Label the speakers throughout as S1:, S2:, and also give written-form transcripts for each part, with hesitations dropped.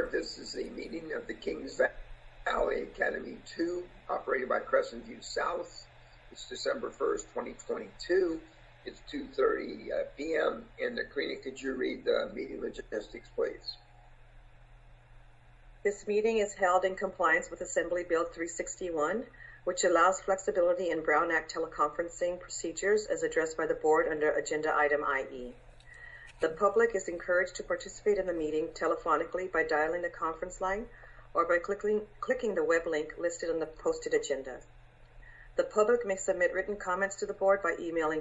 S1: order. This is the meeting of the Kings Valley Academy 2, operated by Crescent View South. It's December 1st, 2022. It's 2:30 p.m. And Karina, could you read the meeting logistics, please?
S2: This meeting is held in compliance with Assembly Bill 361, which allows flexibility in Brown Act teleconferencing procedures as addressed by the board under Agenda Item IE. The public is encouraged to participate in the meeting telephonically by dialing the conference line or by clicking the web link listed on the posted agenda. The public may submit written comments to the board by emailing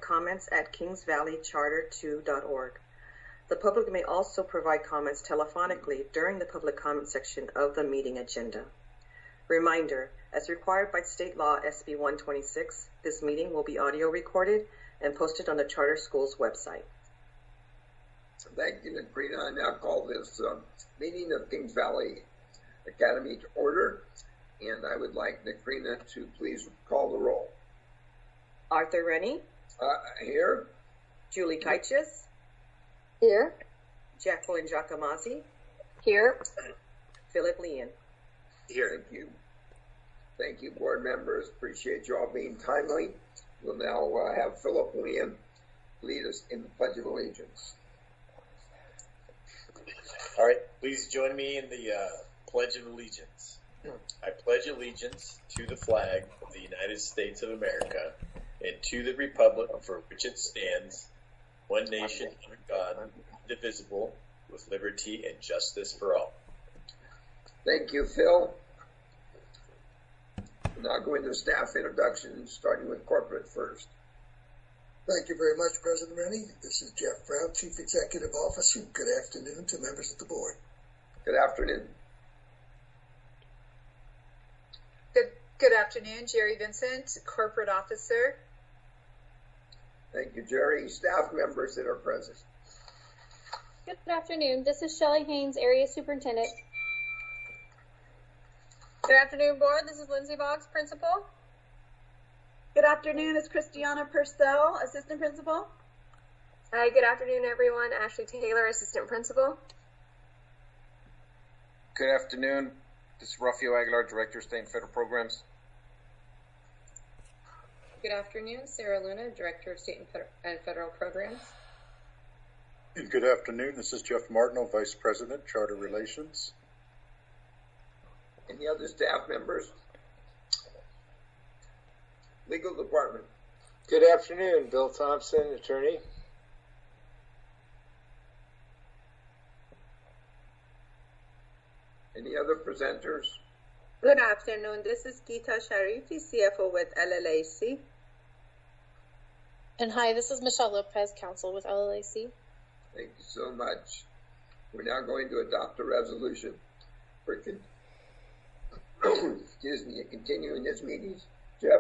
S2: publiccomments@kingsvalleycharter2.org. The public may also provide comments telephonically during the public comment section of the meeting agenda. Reminder, as required by state law SB 126, this meeting will be audio recorded and posted on the charter school's website.
S1: Thank you, Karina. I now call this meeting of Kings Valley Academy to order, and I would like Karina to please call the roll.
S2: Arthur Rennie.
S1: Here.
S2: Julie Kaichis.
S3: Here.
S2: Jacqueline Giacomazzi.
S3: Here.
S2: Philip Leon.
S1: Here. Thank you. Thank you, board members. Appreciate you all being timely. We'll now have Philip Leon lead us in the Pledge of Allegiance.
S4: All right, please join me in the Pledge of Allegiance. I pledge allegiance to the flag of the United States of America and to the republic for which it stands, one nation under God, indivisible, with liberty and justice for all.
S1: Thank you, Phil. We'll now go into staff introductions, starting with corporate first.
S5: Thank you very much, President Rennie. This is Jeff Brown, Chief Executive Officer. Good afternoon to members of the board.
S1: Good afternoon.
S3: Good afternoon, Jerry Vincent, Corporate Officer.
S1: Thank you, Jerry. Staff members that are present.
S6: Good afternoon. This is Shelley Haynes, Area Superintendent.
S7: Good afternoon, board. This is Lindsay Boggs, Principal.
S8: Good afternoon. It's Christiana Purcell, Assistant Principal.
S7: Hi, good afternoon, everyone. Ashley Taylor, Assistant Principal.
S9: Good afternoon. This is Rafael Aguilar, Director of State and Federal Programs.
S10: Good afternoon. Sarah Luna, Director of State and Federal Programs.
S11: And good afternoon. This is Jeff Martineau, Vice President, Charter Relations.
S1: Any other staff members? Legal Department.
S12: Good afternoon. Bill Thompson, Attorney.
S1: Any other presenters?
S13: Good afternoon. This is Geeta Sharifi, CFO with LLAC.
S6: And hi, this is Michelle Lopez, Counsel with LLAC.
S1: Thank you so much. We're now going to adopt a resolution for continuing this meeting. Jeff?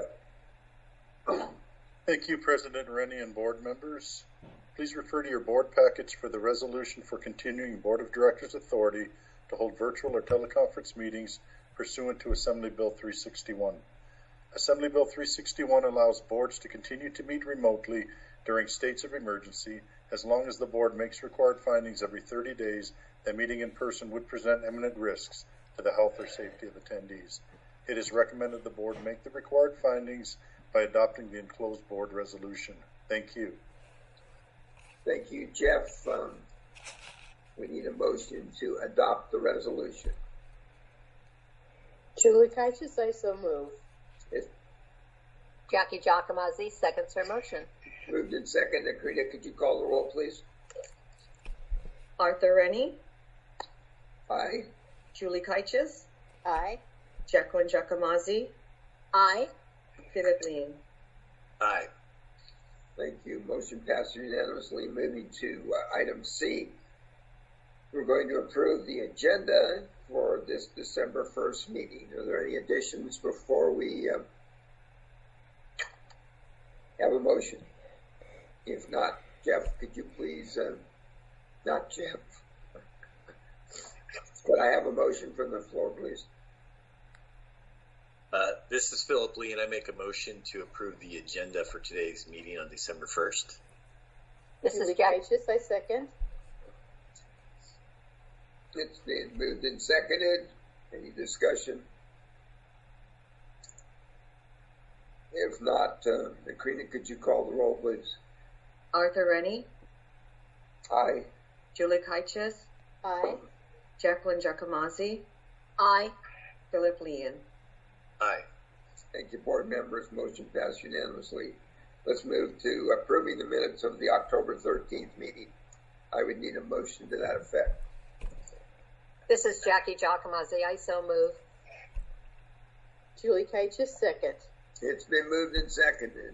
S11: Thank you, President Rennie and board members. Please refer to your board package for the resolution for continuing Board of Directors authority to hold virtual or teleconference meetings pursuant to Assembly Bill 361. Assembly Bill 361 allows boards to continue to meet remotely during states of emergency as long as the board makes required findings every 30 days that meeting in person would present imminent risks to the health or safety of attendees. It is recommended the board make the required findings by adopting the enclosed board resolution. Thank you.
S1: Thank you, Jeff. We need a motion to adopt the resolution.
S3: Julie Kaichis, I so move.
S14: Jackie Giacomazzi seconds her motion.
S1: Moved in second. Karina, could you call the roll, please?
S2: Arthur Rennie.
S1: Aye.
S2: Julie Kaichis.
S3: Aye.
S2: Jacqueline Giacomazzi.
S3: Aye.
S2: Philip Leon.
S4: Aye.
S1: Thank you. Motion passed unanimously. Moving to item C. We're going to approve the agenda for this December 1st meeting. Are there any additions before we have a motion? If not, Jeff, could you please, not Jeff, could I have a motion from the floor, please?
S4: This is Philip Lee, and I make a motion to approve the agenda for today's meeting on December 1st.
S3: This is Jackie. I second.
S1: It's been moved and seconded. Any discussion? If not, Nakrina, could you call the roll, please?
S2: Arthur Rennie,
S1: Aye.
S2: Julie Kaiches,
S3: Aye.
S2: Jacqueline Giacomazzi,
S3: Aye.
S2: Philip Leon.
S4: Aye.
S1: Thank you, board members. Motion passed unanimously. Let's move to approving the minutes of the October 13th meeting. I would need a motion to that effect.
S14: This is Jackie Giacomazzi. I so move.
S3: Julie Kaiches, second.
S1: It's been moved and seconded.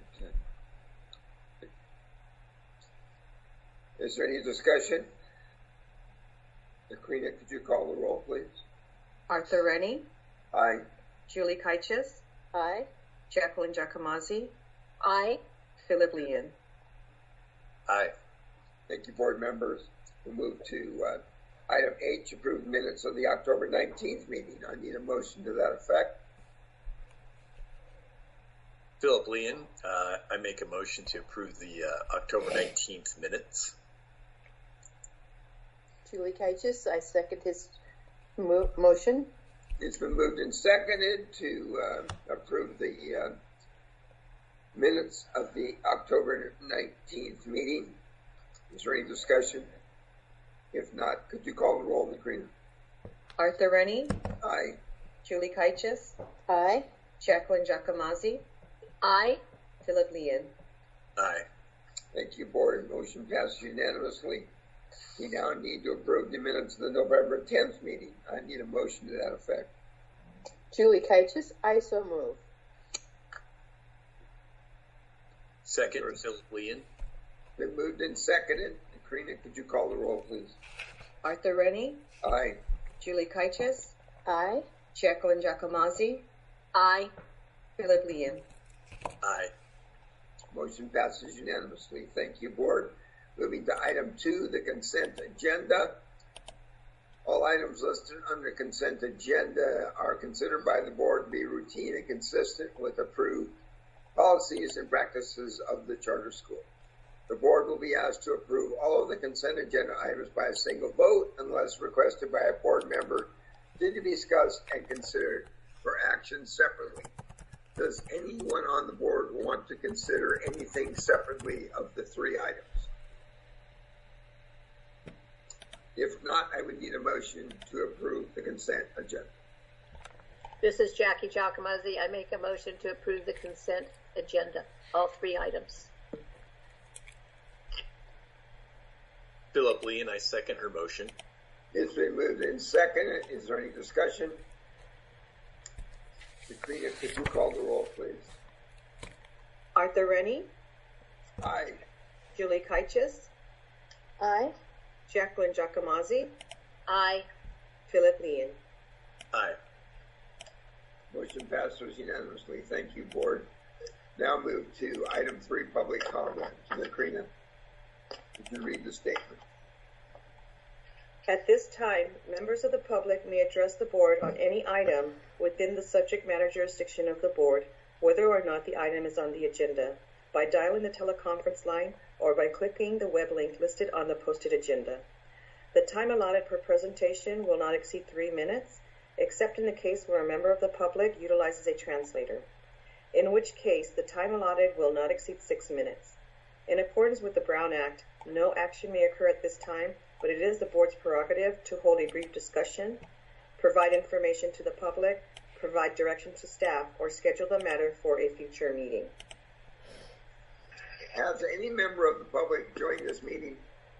S1: Is there any discussion? Nakrina, could you call the roll, please?
S2: Arthur Rennie,
S1: Aye.
S2: Julie Kaiches,
S3: Aye.
S2: Jacqueline Giacomazzi,
S3: Aye.
S2: Philip Leon.
S4: Aye.
S1: Thank you, board members. We'll move to item H, approved minutes of the October 19th meeting. I need a motion to that effect.
S4: Philip Leon, I make a motion to approve the October 19th minutes.
S3: Julie Kaiches, I second his motion.
S1: It's been moved and seconded to approve the minutes of the October 19th meeting. Is there any discussion? If not, could you call the roll, Nakrina?
S2: Arthur Rennie,
S1: Aye.
S2: Julie Kaiches,
S3: Aye.
S2: Jacqueline Giacomazzi,
S3: Aye.
S2: Philip Leon.
S4: Aye.
S1: Thank you, board. Motion passes unanimously. We now need to approve the minutes of the November 10th meeting. I need a motion to that effect.
S3: Julie Kaiches, I so move.
S4: Second, Philip Leon.
S1: Been moved and seconded. Nakrina, could you call the roll, please?
S2: Arthur Rennie,
S1: Aye.
S2: Julie Kaiches,
S3: Aye.
S2: Jacqueline Giacomazzi,
S3: Aye.
S2: Philip Leon.
S4: Aye.
S1: Motion passes unanimously. Thank you, board. Moving to item 2, the consent agenda. All items listed under consent agenda are considered by the board to be routine and consistent with approved policies and practices of the charter school. The board will be asked to approve all of the consent agenda items by a single vote unless requested by a board member to be discussed and considered for action separately. Does anyone on the board want to consider anything separately of the 3 items? If not, I would need a motion to approve the consent agenda.
S14: This is Jackie Giacomazzi. I make a motion to approve the consent agenda, all 3 items.
S4: Philip Leon, I second her motion.
S1: It's been moved and seconded. Is there any discussion? Nakrina, could you call the roll, please?
S2: Arthur Rennie,
S1: Aye.
S2: Julie Kaiches,
S3: Aye.
S2: Jacqueline Giacomazzi,
S14: Aye.
S2: Philip Leon.
S4: Aye.
S1: Motion passes unanimously. Thank you, board. Now move to item 3, public comment. Nakrina, would you read the statement?
S2: At this time, members of the public may address the board on any item within the subject matter jurisdiction of the board, whether or not the item is on the agenda, by dialing the teleconference line or by clicking the web link listed on the posted agenda. The time allotted per presentation will not exceed 3 minutes, except in the case where a member of the public utilizes a translator, in which case the time allotted will not exceed 6 minutes. In accordance with the Brown Act, no action may occur at this time, but it is the board's prerogative to hold a brief discussion, provide information to the public, provide direction to staff, or schedule the matter for a future meeting.
S1: Has any member of the public joined this meeting?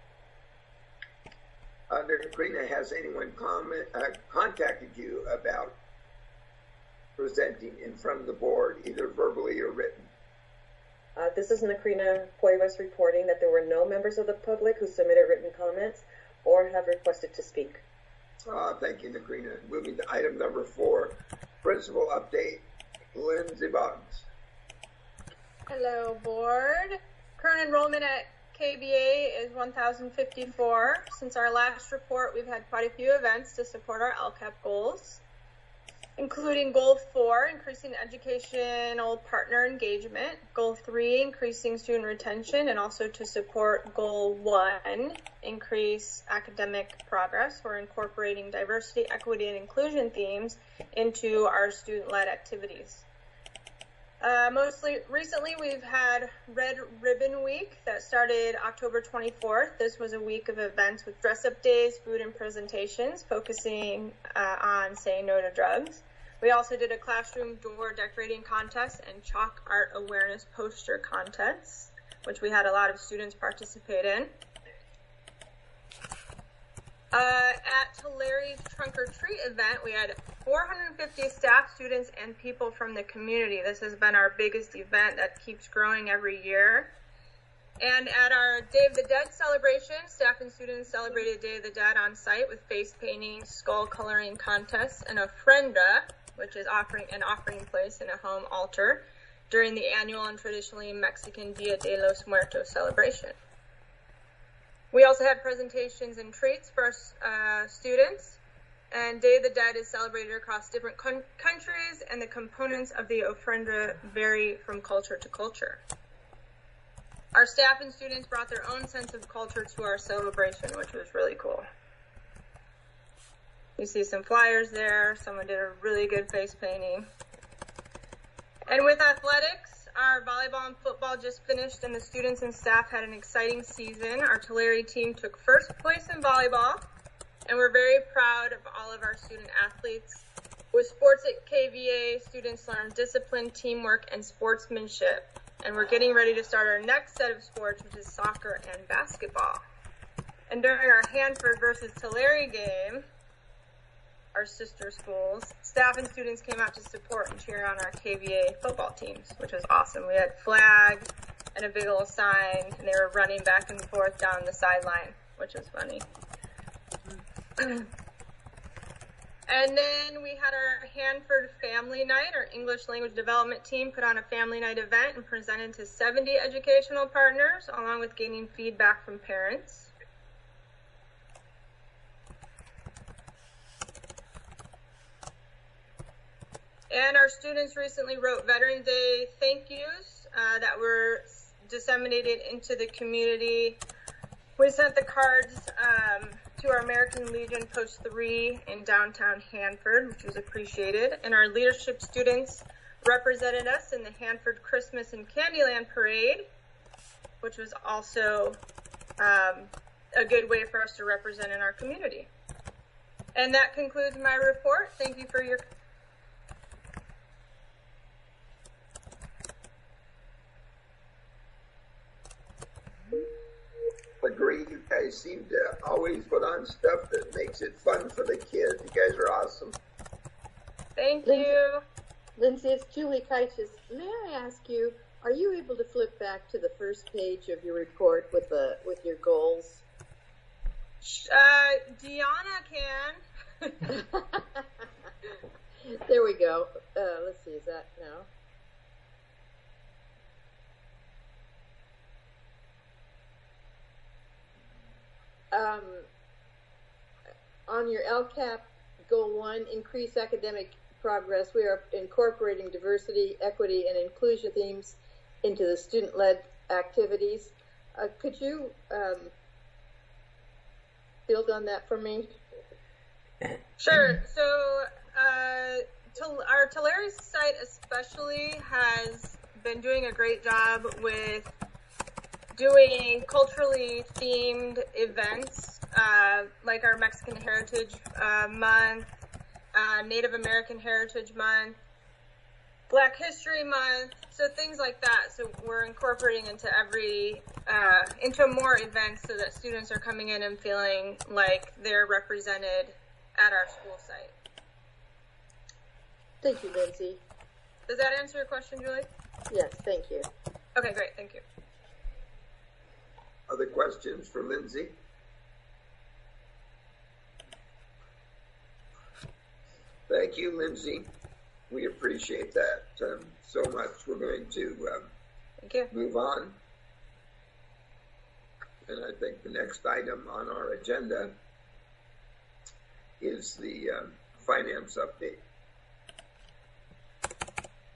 S1: Nakrina, has anyone contacted you about presenting in front of the board, either verbally or written?
S2: This is Nakrina Cuevas reporting that there were no members of the public who submitted written comments or have requested to speak.
S1: Thank you, Nakrina. Moving to item number 4, principal update, Lindsay Boggs.
S7: Hello, board. Current enrollment at KBA is 1,054. Since our last report, we've had quite a few events to support our LCAP goals. including Goal 4, increasing educational partner engagement, Goal 3, increasing student retention, and also to support Goal 1, increase academic progress. We're incorporating diversity, equity, and inclusion themes into our student-led activities. Recently, we've had Red Ribbon Week that started October 24th. This was a week of events with dress-up days, food and presentations, focusing on saying no to drugs. We also did a classroom door decorating contest and chalk art awareness poster contests, which we had a lot of students participate in. At Tulare Trunk or Treat event, we had 450 staff, students, and people from the community. This has been our biggest event that keeps growing every year. And at our Day of the Dead celebration, staff and students celebrated Day of the Dead on site with face painting, skull coloring contests, and ofrenda, which is an offering place in a home altar, during the annual and traditionally Mexican Dia de los Muertos celebration. We also had presentations and treats for students, and Day of the Dead is celebrated across different countries, and the components of the ofrenda vary from culture to culture. Our staff and students brought their own sense of culture to our celebration, which was really cool. You see some flyers there. Someone did a really good face painting. And with athletics, our volleyball and football just finished, and the students and staff had an exciting season. Our Tulare team took first place in volleyball, and we're very proud of all of our student athletes. With sports at KVA, students learn discipline, teamwork, and sportsmanship. And we're getting ready to start our next set of sports, which is soccer and basketball. And during our Hanford versus Tulare game, our sister schools, staff and students came out to support and cheer on our KVA football teams, which was awesome. We had flag and a big old sign, and they were running back and forth down the sideline, which was funny. And then we had our Hanford Family Night. Our English Language Development team put on a family night event and presented to 70 educational partners, along with gaining feedback from parents. And our students recently wrote Veterans Day thank yous that were disseminated into the community. We sent the cards to our American Legion Post 3 in downtown Hanford, which was appreciated. And our leadership students represented us in the Hanford Christmas and Candyland Parade, which was also a good way for us to represent in our community. And that concludes my report. Thank you for your
S1: agree. You guys seem to always put on stuff that makes it fun for the kids. You guys are awesome.
S7: Thank you.
S14: Lindsay, it's Julie Keiches. May I ask you, are you able to flip back to the first page of your report with your goals?
S7: Deanna can.
S14: There we go. Let's see, is that now? On your LCAP Goal 1, increase academic progress, we are incorporating diversity, equity, and inclusion themes into the student-led activities. Could you build on that for me?
S7: Sure. So our Tulare site especially has been doing a great job with doing culturally themed events, like our Mexican Heritage Month, Native American Heritage Month, Black History Month, so things like that. So we're incorporating into into more events so that students are coming in and feeling like they're represented at our school site.
S14: Thank you, Lindsay.
S7: Does that answer your question, Julie?
S14: Yes, thank you.
S7: Okay, great, thank you.
S1: Other questions for Lindsay? Thank you, Lindsay. We appreciate that so much. We're going to move on. And I think the next item on our agenda is the finance update.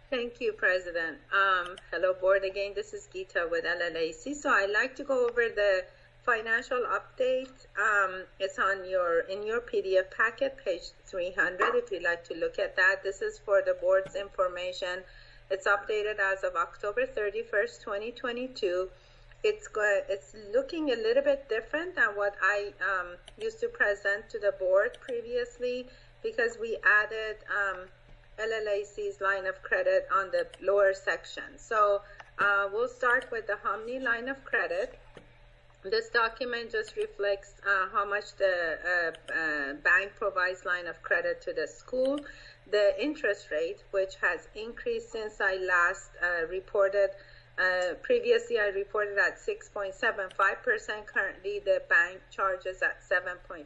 S13: Thank you, President. Hello, board. Again, this is Geeta with LLAC. So I'd like to go over the financial update. It's in your PDF packet, page 300, if you'd like to look at that. This is for the board's information. It's updated as of October 31st, 2022. It's looking a little bit different than what I used to present to the board previously, because we added LLAC's line of credit on the lower section. So we'll start with the Hominy line of credit. This document just reflects how much the bank provides line of credit to the school. The interest rate, which has increased since I last reported. Previously, I reported at 6.75%. Currently, the bank charges at 7.5%.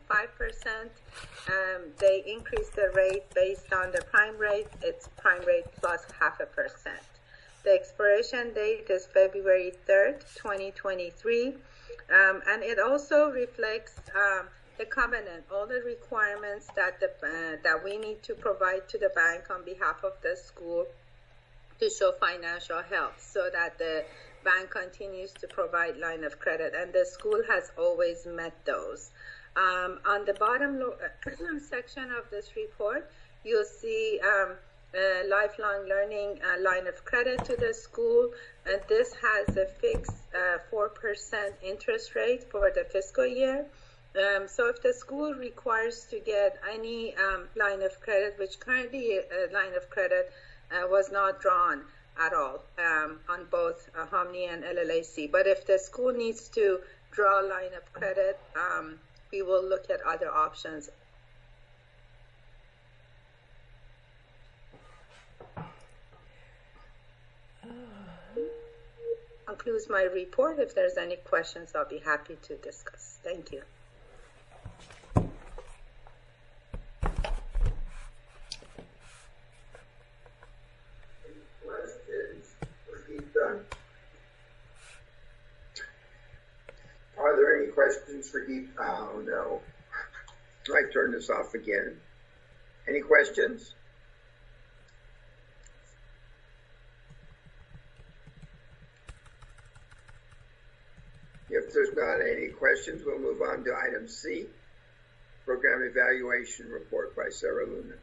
S13: They increased the rate based on the prime rate. It's prime rate plus 0.5%. The expiration date is February 3rd, 2023. And it also reflects the covenant, all the requirements that we need to provide to the bank on behalf of the school to show financial health, so that the bank continues to provide line of credit, and the school has always met those. On the bottom section of this report, you'll see lifelong learning line of credit to the school, and this has a fixed 4% interest rate for the fiscal year. So if the school requires to get any line of credit, which currently a line of credit was not drawn at all on both Hominy and LLAC. But if the school needs to draw a line of credit, we will look at other options. Concludes my report. If there's any questions, I'll be happy to discuss. Thank you.
S1: Are there any questions for Geeta? Oh no. I turn this off again. Any questions? If there's not any questions, we'll move on to item C, Program Evaluation Report by Sarah Luna.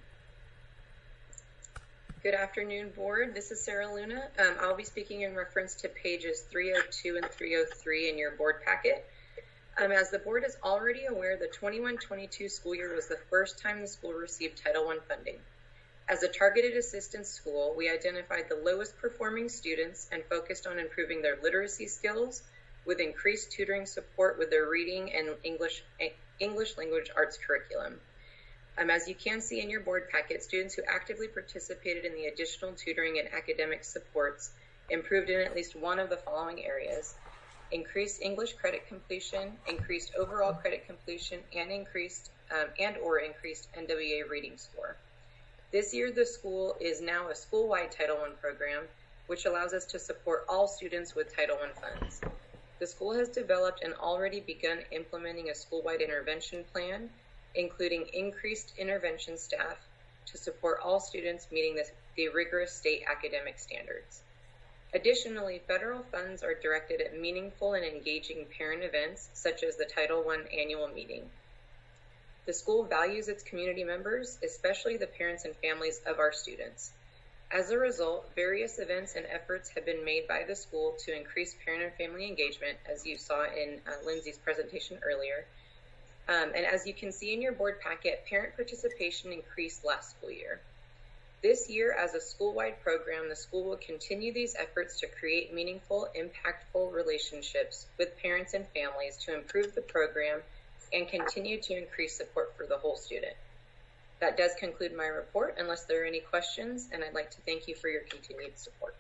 S10: Good afternoon, board. This is Sarah Luna. I'll be speaking in reference to pages 302 and 303 in your board packet. As the board is already aware, the 21-22 school year was the first time the school received Title I funding. As a targeted assistance school, we identified the lowest performing students and focused on improving their literacy skills with increased tutoring support with their reading and English language arts curriculum. As you can see in your board packet, students who actively participated in the additional tutoring and academic supports improved in at least one of the following areas: increased English credit completion, increased overall credit completion, and increased NWA reading score. This year, the school is now a school-wide Title I program, which allows us to support all students with Title I funds. The school has developed and already begun implementing a school-wide intervention plan, including increased intervention staff to support all students meeting the rigorous state academic standards. Additionally, federal funds are directed at meaningful and engaging parent events, such as the Title I annual meeting. The school values its community members, especially the parents and families of our students. As a result, various events and efforts have been made by the school to increase parent and family engagement, as you saw in Lindsay's presentation earlier. And as you can see in your board packet, parent participation increased last school year. This year, as a school-wide program, the school will continue these efforts to create meaningful, impactful relationships with parents and families to improve the program and continue to increase support for the whole student. That does conclude my report, unless there are any questions, and I'd like to thank you for your continued support.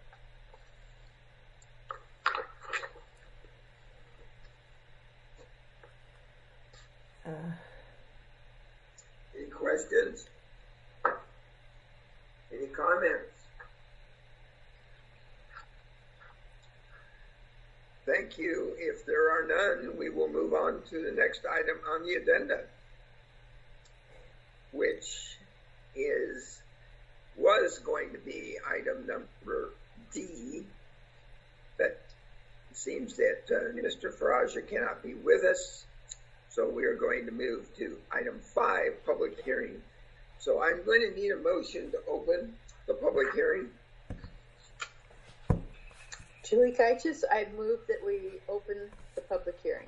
S1: Any questions? Any comments? Thank you. If there are none, we will move on to the next item on the agenda, which was was going to be item number D, but it seems that Mr. Faraja cannot be with us, so we are going to move to item 5, public hearing. So I'm going to need a motion to open the public hearing.
S3: Julie Kaitis, I move that we open the public hearing.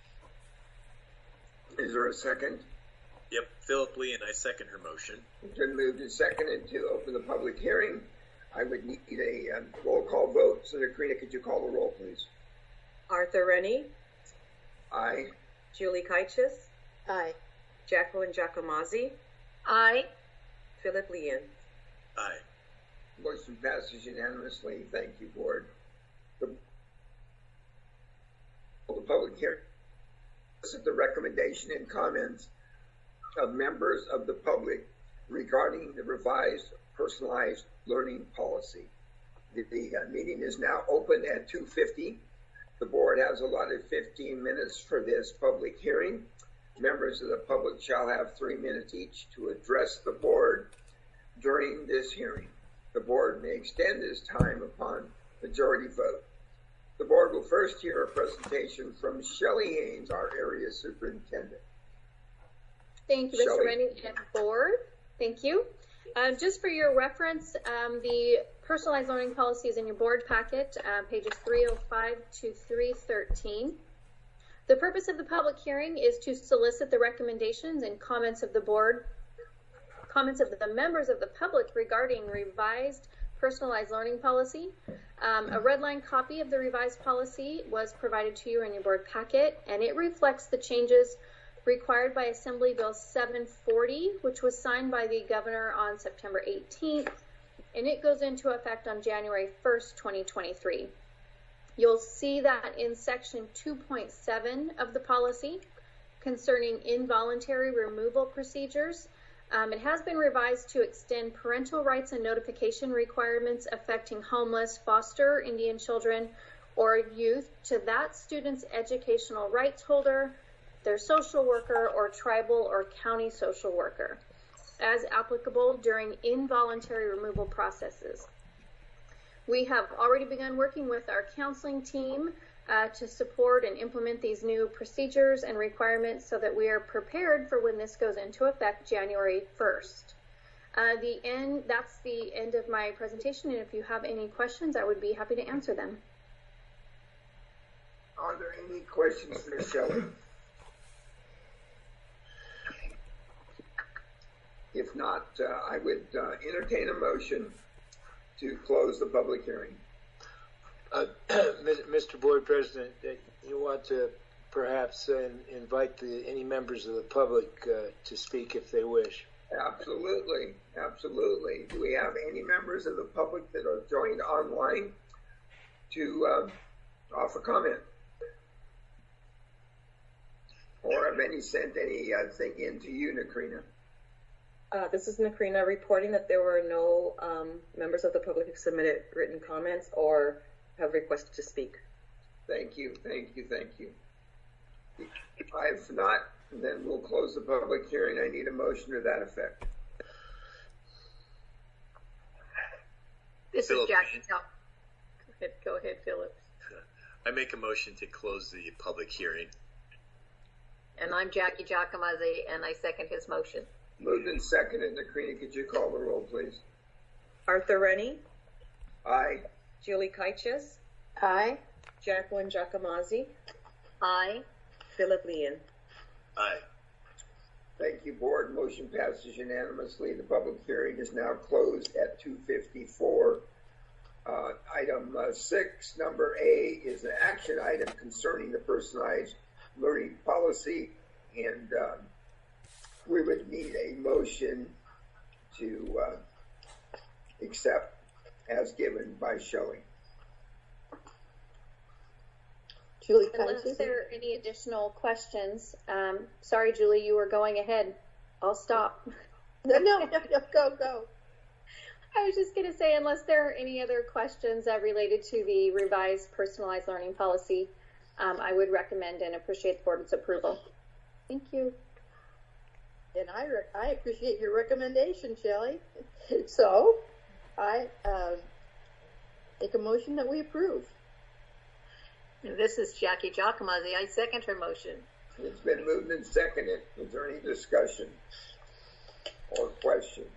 S1: Is there a second?
S4: Yep, Philip Lee, and I second her motion.
S1: It's been moved and seconded to open the public hearing. I would need a roll call vote. So, Karina, could you call the roll, please?
S2: Arthur Rennie?
S1: Aye.
S2: Julie Kaitis?
S3: Aye.
S2: Jacqueline Giacomazzi?
S3: Aye.
S2: Philip Leon?
S4: Aye.
S1: Motion passes unanimously. Thank you, Board. The public hearing. This is the recommendation and comments of members of the public regarding the revised personalized learning policy. The meeting is now open at 2:50. The board has allotted 15 minutes for this public hearing. Members of the public shall have 3 minutes each to address the board during this hearing. The board may extend this time upon majority vote. The board will first hear a presentation from Shelley Haynes, our area superintendent.
S6: Thank you, Mr. Rennie and board. Thank you. Just for your reference, the personalized learning policy is in your board packet, pages 305 to 313. The purpose of the public hearing is to solicit the recommendations and comments of the board, comments of the members of the public regarding revised personalized learning policy. A red line copy of the revised policy was provided to you in your board packet, and it reflects the changes required by Assembly Bill 740, which was signed by the governor on September 18th, and it goes into effect on January 1st, 2023. You'll see that in section 2.7 of the policy concerning involuntary removal procedures. It has been revised to extend parental rights and notification requirements affecting homeless, foster, Indian children, or youth to that student's educational rights holder, their social worker, or tribal or county social worker, as applicable during involuntary removal processes. We have already begun working with our counseling team to support and implement these new procedures and requirements so that we are prepared for when this goes into effect January 1st. That's the end of my presentation, and if you have any questions, I would be happy to answer them.
S1: Are there any questions for Shelley? If not, I would entertain a motion to close the public hearing.
S12: Mr. Board President, you want to perhaps invite any members of the public to speak if they wish.
S1: Absolutely, absolutely. Do we have any members of the public that are joined online to offer comment? Or have any sent anything in to you, Nakrina?
S2: This is Nakrina reporting that there were no members of the public who submitted written comments or have requested to speak.
S1: Thank you, thank you, thank you. If not, then we'll close the public hearing. I need a motion to that effect.
S3: This is Jackie. Go ahead, Philip.
S4: I make a motion to close the public hearing.
S3: And I'm Jackie Giacomazzi, and I second his motion.
S1: Moved and seconded. Nakrina, could you call the roll, please?
S2: Arthur Rennie?
S1: Aye.
S2: Julie Kaitis?
S3: Aye.
S2: Jacqueline Giacomazzi?
S3: Aye.
S2: Philip Leon?
S4: Aye.
S1: Thank you, Board. Motion passes unanimously. The public hearing is now closed at 2:54. Item 6, number A, is an action item concerning the personalized learning policy, and we would need a motion to accept as given by Shelley.
S3: Julie,
S6: unless there are any additional questions. Sorry, Julie, you were going ahead. I'll stop.
S3: No, go.
S6: I was just going to say, unless there are any other questions related to the revised personalized learning policy, I would recommend and appreciate the board's approval. Thank you.
S14: And I appreciate your recommendation, Shelley. So, I make a motion that we approve.
S3: And this is Jackie Giacomosi. I second her motion.
S1: It's been moved and seconded. Is there any discussion or questions?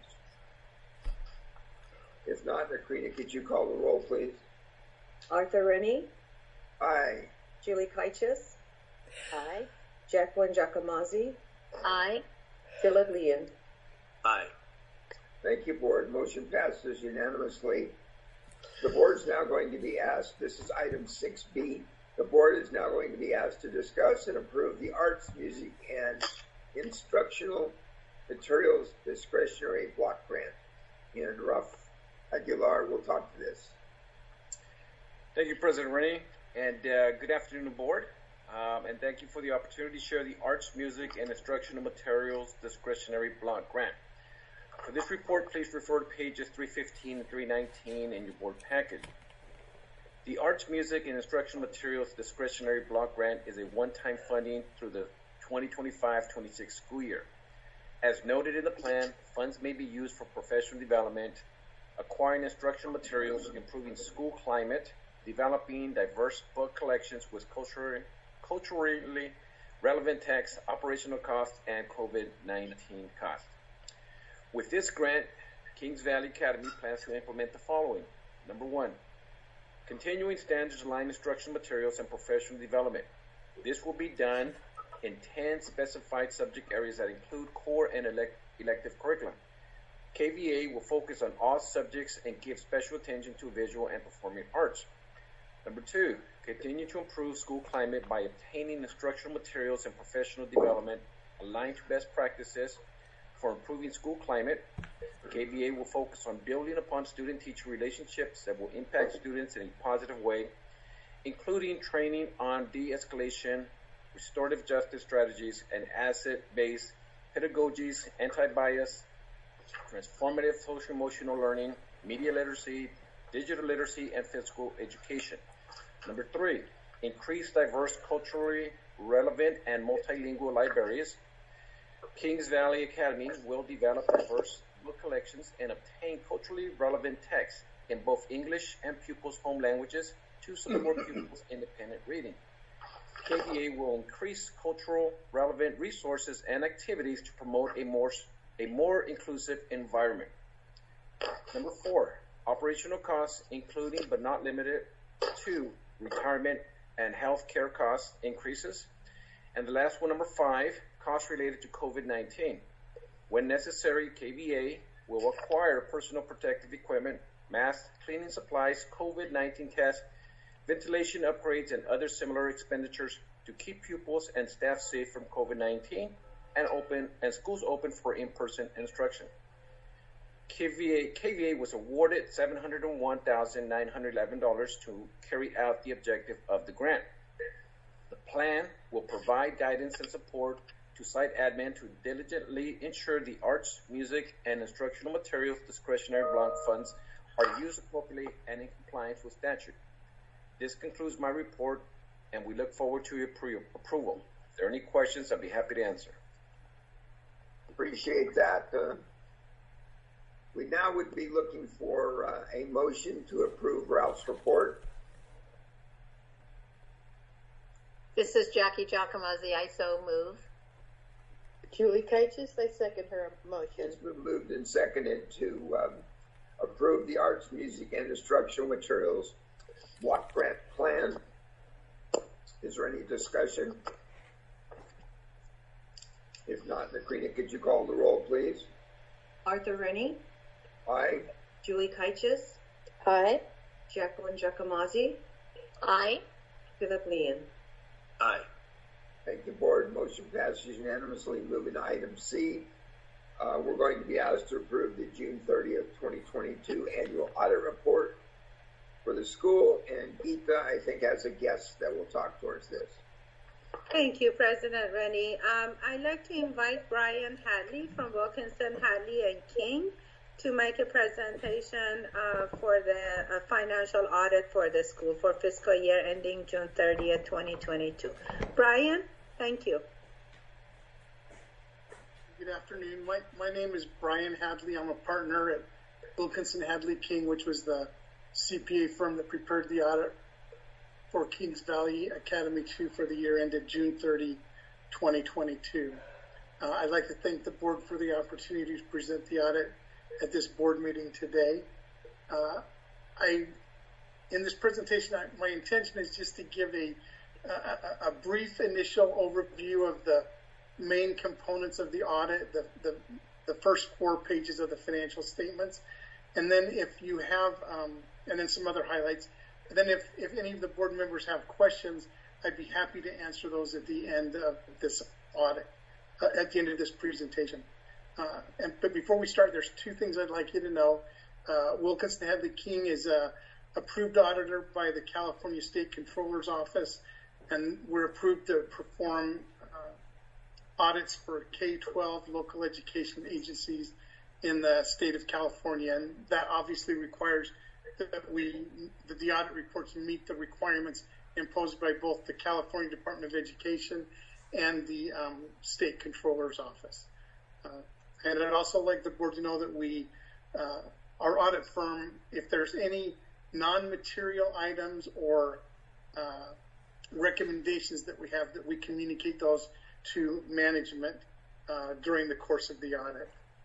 S1: If not, Nakrina, could you call the roll, please?
S2: Arthur Rennie?
S1: Aye.
S2: Julie Kaichis? Aye. Jacqueline Giacomosi?
S3: Aye.
S2: Philip Leon?
S4: Aye.
S1: Thank you, Board. Motion passes unanimously. The Board is now going to be asked, this is item 6B, the Board is now going to be asked to discuss and approve the Arts, Music, and Instructional Materials Discretionary Block Grant. And Ralph Aguilar will talk to this.
S9: Thank you, President Rennie, and good afternoon, Board. And thank you for the opportunity to share the Arts, Music, and Instructional Materials Discretionary Block Grant. For this report, please refer to pages 315 and 319 in your board packet. The Arts, Music, and Instructional Materials Discretionary Block Grant is a one-time funding through the 2025-26 school year. As noted in the plan, funds may be used for professional development, acquiring instructional materials, improving school climate, developing diverse book collections with culturally relevant texts, operational costs, and COVID-19 costs. With this grant, Kings Valley Academy plans to implement the following. Number 1, continuing standards-aligned instructional materials and professional development. This will be done in 10 specified subject areas that include core and elective curriculum. KVA will focus on all subjects and give special attention to visual and performing arts. Number 2, continue to improve school climate by obtaining instructional materials and professional development aligned to best practices for improving school climate. KVA will focus on building upon student-teacher relationships that will impact students in a positive way, including training on de-escalation, restorative justice strategies, and asset-based pedagogies, anti-bias, transformative social-emotional learning, media literacy, digital literacy, and physical education. Number 3, increase diverse, culturally relevant, and multilingual libraries. Kings Valley Academy will develop diverse book collections and obtain culturally relevant texts in both English and pupils' home languages to support pupils' independent reading. KVA will increase cultural relevant resources and activities to promote a more inclusive environment. Number 4, operational costs, including but not limited to retirement and health care cost increases. And the last one, number 5, costs related to COVID-19. When necessary, KVA will acquire personal protective equipment, masks, cleaning supplies, COVID-19 tests, ventilation upgrades, and other similar expenditures to keep pupils and staff safe from COVID-19 and schools open for in-person instruction. KVA was awarded $701,911 to carry out the objective of the grant. The plan will provide guidance and support to site admin to diligently ensure the arts, music, and instructional materials discretionary block funds are used appropriately and in compliance with statute. This concludes my report, and we look forward to your approval. If there are any questions, I'd be happy to answer.
S1: Appreciate that. We now would be looking for a motion to approve Ralph's report.
S3: This is Jackie Giacomosi. I so move.
S14: Julie Kaichis, I second her motion.
S1: It's been moved and seconded to approve the Arts, Music, and Instructional Materials Block Grant Plan. Is there any discussion? If not, Nakrina, could you call the roll, please?
S2: Arthur Rennie?
S1: Aye.
S2: Julie Kaichis?
S14: Aye.
S2: Jacqueline Giacomosi?
S3: Aye.
S2: Philip Leon?
S4: Aye.
S1: Thank you, Board. Motion passes unanimously. Moving to item C. We're going to be asked to approve the June 30th, 2022 annual audit report for the school, and Geeta, I think, has a guest that will talk towards this.
S13: Thank you, President Rennie. I'd like to invite Brian Hadley from Wilkinson, Hadley and King to make a presentation for the financial audit for the school for fiscal year ending June 30th, 2022. Brian, thank you.
S15: Good afternoon. My name is Brian Hadley. I'm a partner at Wilkinson Hadley King, which was the CPA firm that prepared the audit for Kings Valley Academy 2 for the year ended June 30, 2022. I'd like to thank the board for the opportunity to present the audit at this board meeting today. In this presentation, my intention is just to give a brief initial overview of the main components of the audit, the first 4 pages of the financial statements, and then if you have, and then some other highlights. And then if any of the board members have questions, I'd be happy to answer those at the end of this audit, at the end of this presentation. But before we start, there's 2 things I'd like you to know. Wilkinson Hadley King is a approved auditor by the California State Controller's Office, and we're approved to perform audits for K-12 local education agencies in the state of California, and that obviously requires that the audit reports meet the requirements imposed by both the California Department of Education and the State Controller's Office. And I'd also like the board to know that our audit firm, if there's any non-material items or recommendations that we have, that we communicate those to management during the course of the audit.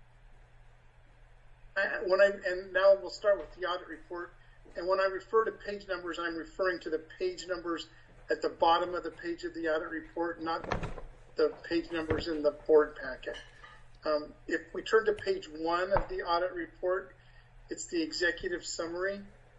S15: And now we'll start with the audit report. And when I refer to page numbers, I'm referring to the page numbers at the bottom of the page of the audit report, not the page numbers in the board packet. If we turn to page 1 of the audit report, it's the executive summary.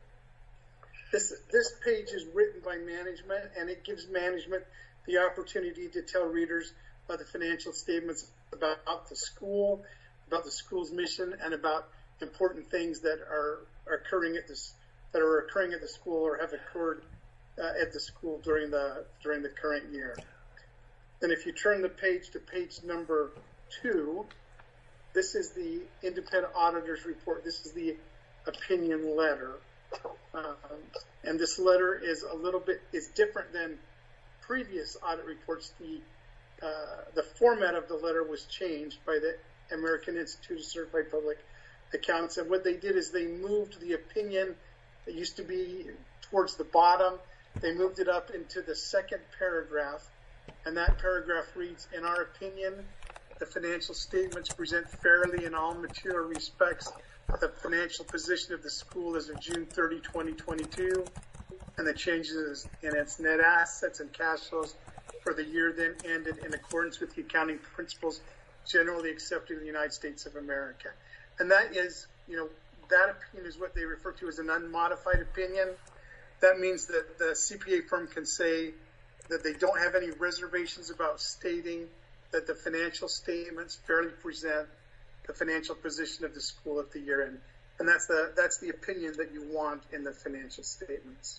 S15: This page is written by management, and it gives management the opportunity to tell readers about the financial statements about the school, about the school's mission, and about important things that are occurring at the school or have occurred at the school during the current year. Then if you turn the page to page number 2, this is the independent auditor's report. This is the opinion letter. And this letter is different than previous audit reports. The format of the letter was changed by the American Institute of Certified Public Accountants. And what they did is they moved the opinion that used to be towards the bottom. They moved it up into the second paragraph. And that paragraph reads, in our opinion, the financial statements present fairly in all material respects the financial position of the school as of June 30, 2022, and the changes in its net assets and cash flows for the year then ended in accordance with the accounting principles generally accepted in the United States of America. And that is, that opinion is what they refer to as an unmodified opinion. That means that the CPA firm can say that they don't have any reservations about stating that the financial statements fairly present the financial position of the school at the year end. And that's the opinion that you want in the financial statements.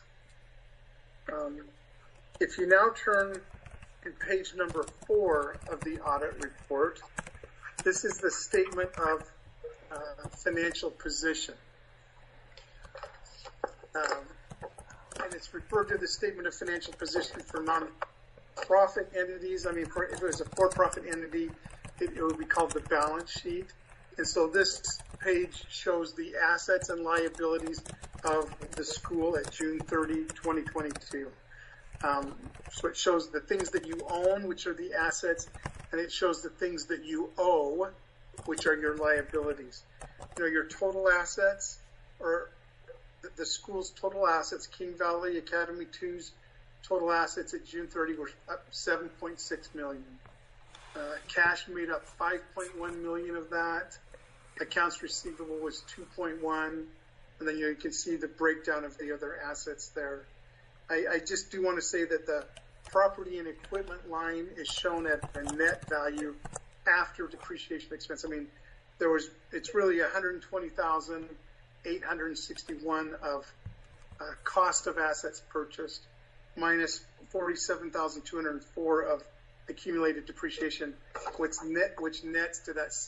S15: If you now turn to page number 4 of the audit report, this is the statement of financial position. And it's referred to the statement of financial position for non-profit entities. I mean, if it was a for-profit entity, it would be called the balance sheet. And so this page shows the assets and liabilities of the school at June 30, 2022. So it shows the things that you own, which are the assets, and it shows the things that you owe, which are your liabilities. Your total assets, or the school's total assets, King Valley Academy 2's total assets at June 30 were up $7.6 million. Cash made up $5.1 million of that. Accounts receivable was $2.1, and then you can see the breakdown of the other assets there. I just do want to say that the property and equipment line is shown at a net value after depreciation expense. I mean, it's really $120,861 of cost of assets purchased minus $47,204 of accumulated depreciation, which nets to that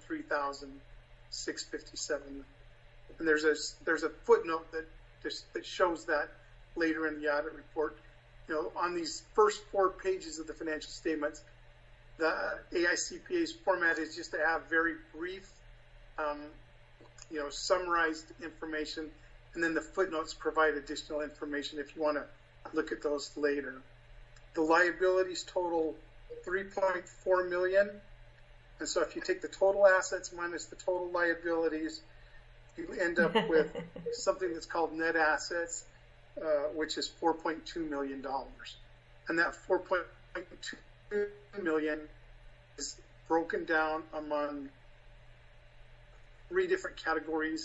S15: $73,657. And there's a footnote that shows that later in the audit report. On these first 4 pages of the financial statements, the AICPA's format is just to have very brief summarized information, and then the footnotes provide additional information if you want to look at those later. The liabilities total $3.4 million. And so if you take the total assets minus the total liabilities, you end up with something that's called net assets, which is $4.2 million. And that $4.2 million is broken down among 3 different categories.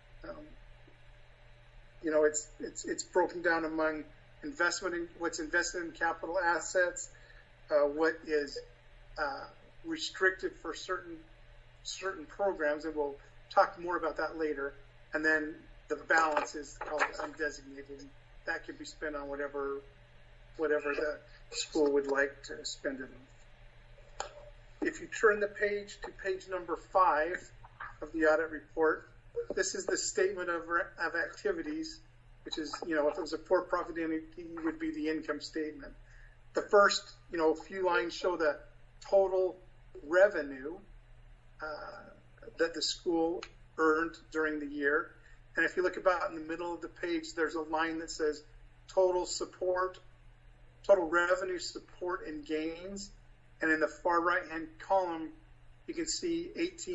S15: It's broken down among what's invested in capital assets, what is restricted for certain programs, and we'll talk more about that later. And then the balance is called undesignated. That could be spent on whatever the school would like to spend it on. If you turn the page to page number 5 of the audit report, this is the statement of activities, which is, if it was a for-profit entity, would be the income statement. The first, few lines show the total revenue that the school earned during the year. And if you look about in the middle of the page, there's a line that says total revenue, support, and gains. And in the far right-hand column, you can see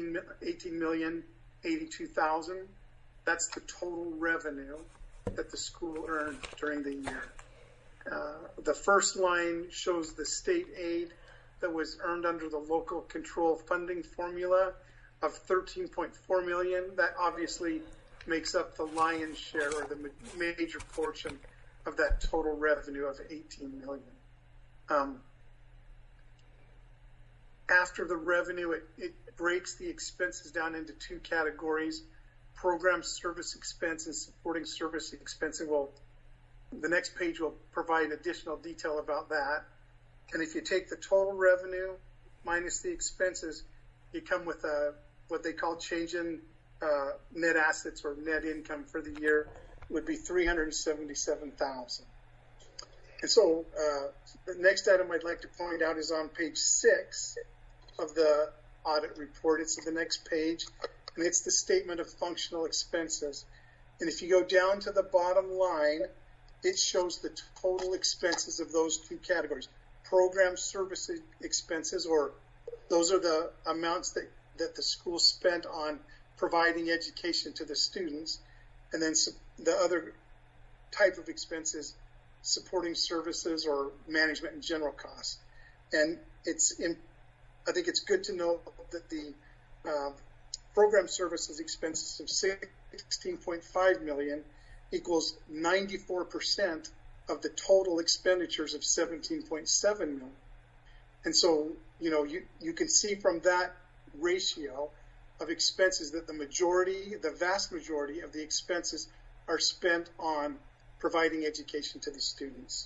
S15: $18,082,000. That's the total revenue that the school earned during the year. The first line shows the state aid that was earned under the local control funding formula of $13.4 million. That obviously makes up the lion's share, or the major portion of that total revenue of $18 million. After the revenue, it breaks the expenses down into 2 categories: program service expense and supporting service expense. And the next page will provide additional detail about that. And if you take the total revenue minus the expenses, you come with what they call change in net assets, or net income for the year would be $377,000. And so the next item I'd like to point out is on page 6 of the audit report. It's the next page, and it's the statement of functional expenses. And if you go down to the bottom line, it shows the total expenses of those 2 categories. Program service expenses, or those are the amounts that the school spent on providing education to the students. And then the other type of expenses, supporting services or management and general costs. And I think it's good to know that the program services expenses of $16.5 million equals 94% of the total expenditures of $17.7 million. And so, you can see from that ratio of expenses that the vast majority of the expenses are spent on providing education to the students.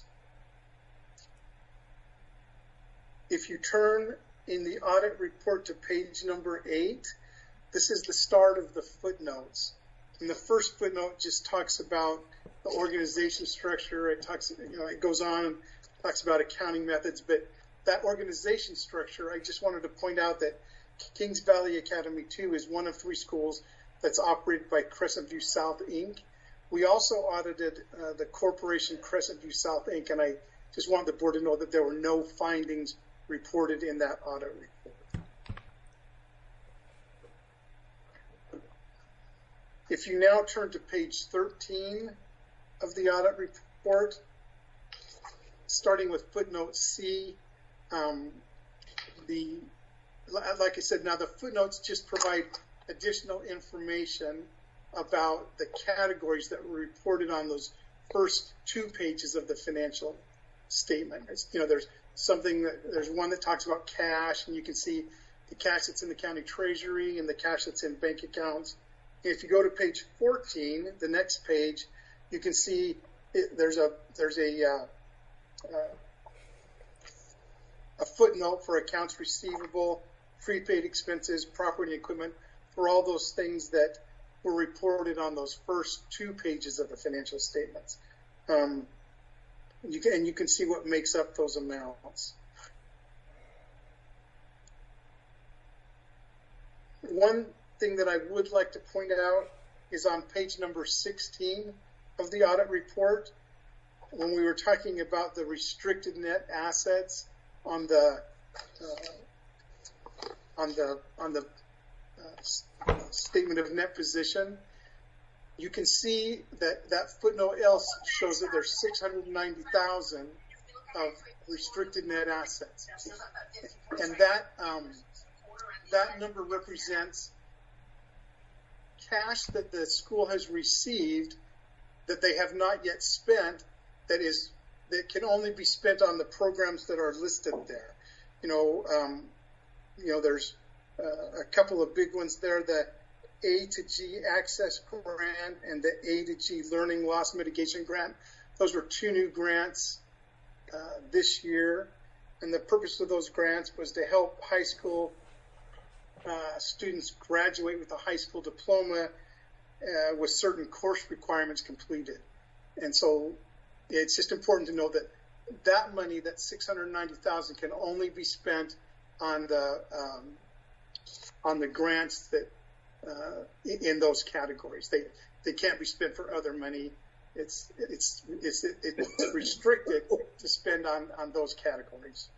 S15: If you turn in the audit report to page number 8, this is the start of the footnotes. And the first footnote just talks about the organization structure. It goes on and talks about accounting methods, but that organization structure, I just wanted to point out that Kings Valley Academy 2 is one of 3 schools that's operated by Crescent View South, Inc. We also audited the corporation Crescent View South, Inc., and I just want the board to know that there were no findings reported in that audit report. If you now turn to page 13 of the audit report, starting with footnote C, like I said, now the footnotes just provide additional information about the categories that were reported on those first 2 pages of the financial statement. There's one that talks about cash, and you can see the cash that's in the county treasury and the cash that's in bank accounts. And if you go to page 14, the next page, you can see there's a footnote for accounts receivable, prepaid expenses, property and equipment, for all those things that were reported on those first 2 pages of the financial statements. You can see what makes up those amounts. One thing that I would like to point out is on page number 16 of the audit report, when we were talking about the restricted net assets on the statement of net position. You can see that footnote L shows that there's 690,000 of restricted net assets, and that number represents cash that the school has received that they have not yet spent, that can only be spent on the programs that are listed there. There's a couple of big ones there, the A to G Access Grant and the A to G Learning Loss Mitigation Grant. Those were two new grants this year, and the purpose of those grants was to help high school students graduate with a high school diploma with certain course requirements completed. And so it's just important to know that money, that $690,000, can only be spent on the grants that in those categories. They can't be spent for other money. It's restricted to spend on those categories.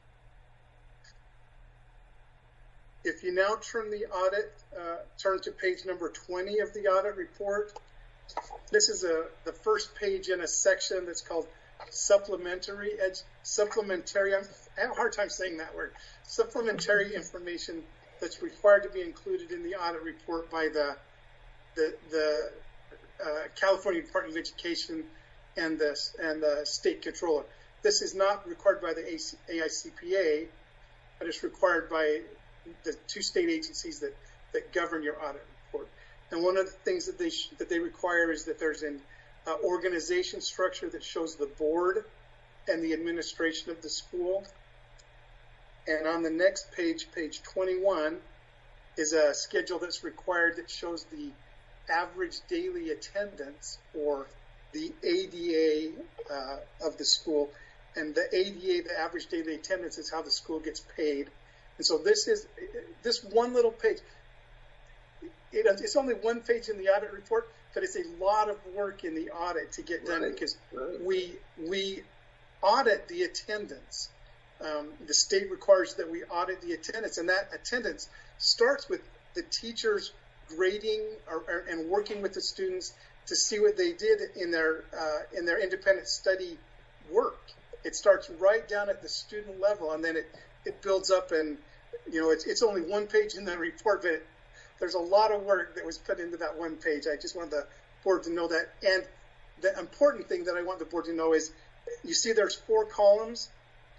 S15: If you now turn to page number 20 of the audit report, this is the first page in a section that's called supplementary. I have a hard time saying that word. Supplementary information that's required to be included in the audit report by the California Department of Education and the state controller. This is not required by the AICPA, but it's required by the two state agencies that govern your audit report. And one of the things that they require is that there's an organization structure that shows the board and the administration of the school. And on the next page, page 21, is a schedule that's required that shows the average daily attendance, or the ADA of the school. And the ADA, the average daily attendance, is how the school gets paid. And so this one little page, it's only one page in the audit report, but it's a lot of work in the audit to get done, because we audit the attendance. The state requires that we audit the attendance, and that attendance starts with the teachers grading and working with the students to see what they did in their independent study work. It starts right down at the student level, and then it builds up, and it's only one page in the report, but there's a lot of work that was put into that one page. I just want the board to know that. And the important thing that I want the board to know is, you see there's 4 columns,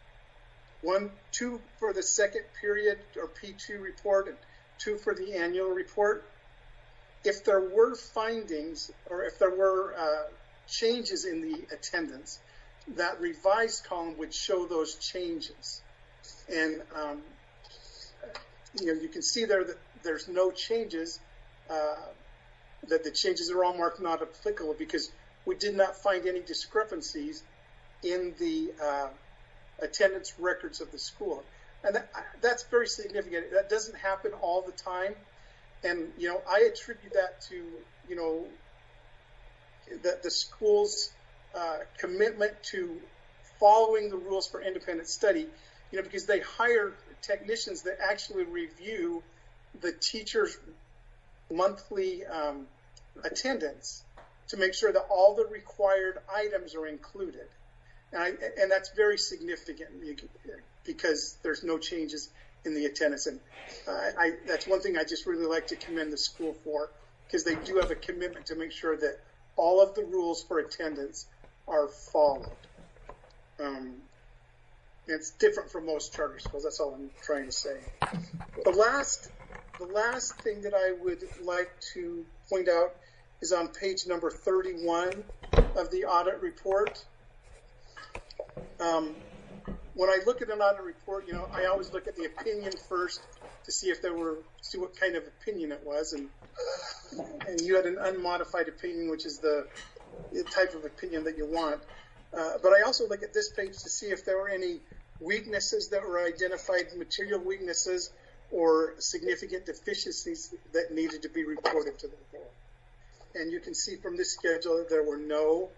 S15: 2 for the second period or P2 report, and 2 for the annual report. If there were findings, or if there were changes in the attendance, that revised column would show those changes. And you can see there that there's no changes, that the changes are all marked not applicable, because we did not find any discrepancies in the attendance records of the school. And that's very significant. That doesn't happen all the time. And, I attribute that to, the school's commitment to following the rules for independent study, because they hire technicians that actually review the teachers' monthly attendance to make sure that all the required items are included. And that's very significant, because there's no changes in the attendance. And that's one thing I just really like to commend the school for, because they do have a commitment to make sure that all of the rules for attendance are followed. It's different from most charter schools. That's all I'm trying to say. The last thing that I would like to point out is on page number 31 of the audit report. When I look at an audit report, I always look at the opinion first to see what kind of opinion it was, and you had an unmodified opinion, which is the type of opinion that you want. But I also look at this page to see if there were any weaknesses that were identified, material weaknesses, or significant deficiencies that needed to be reported to the board. And you can see from this schedule that there were no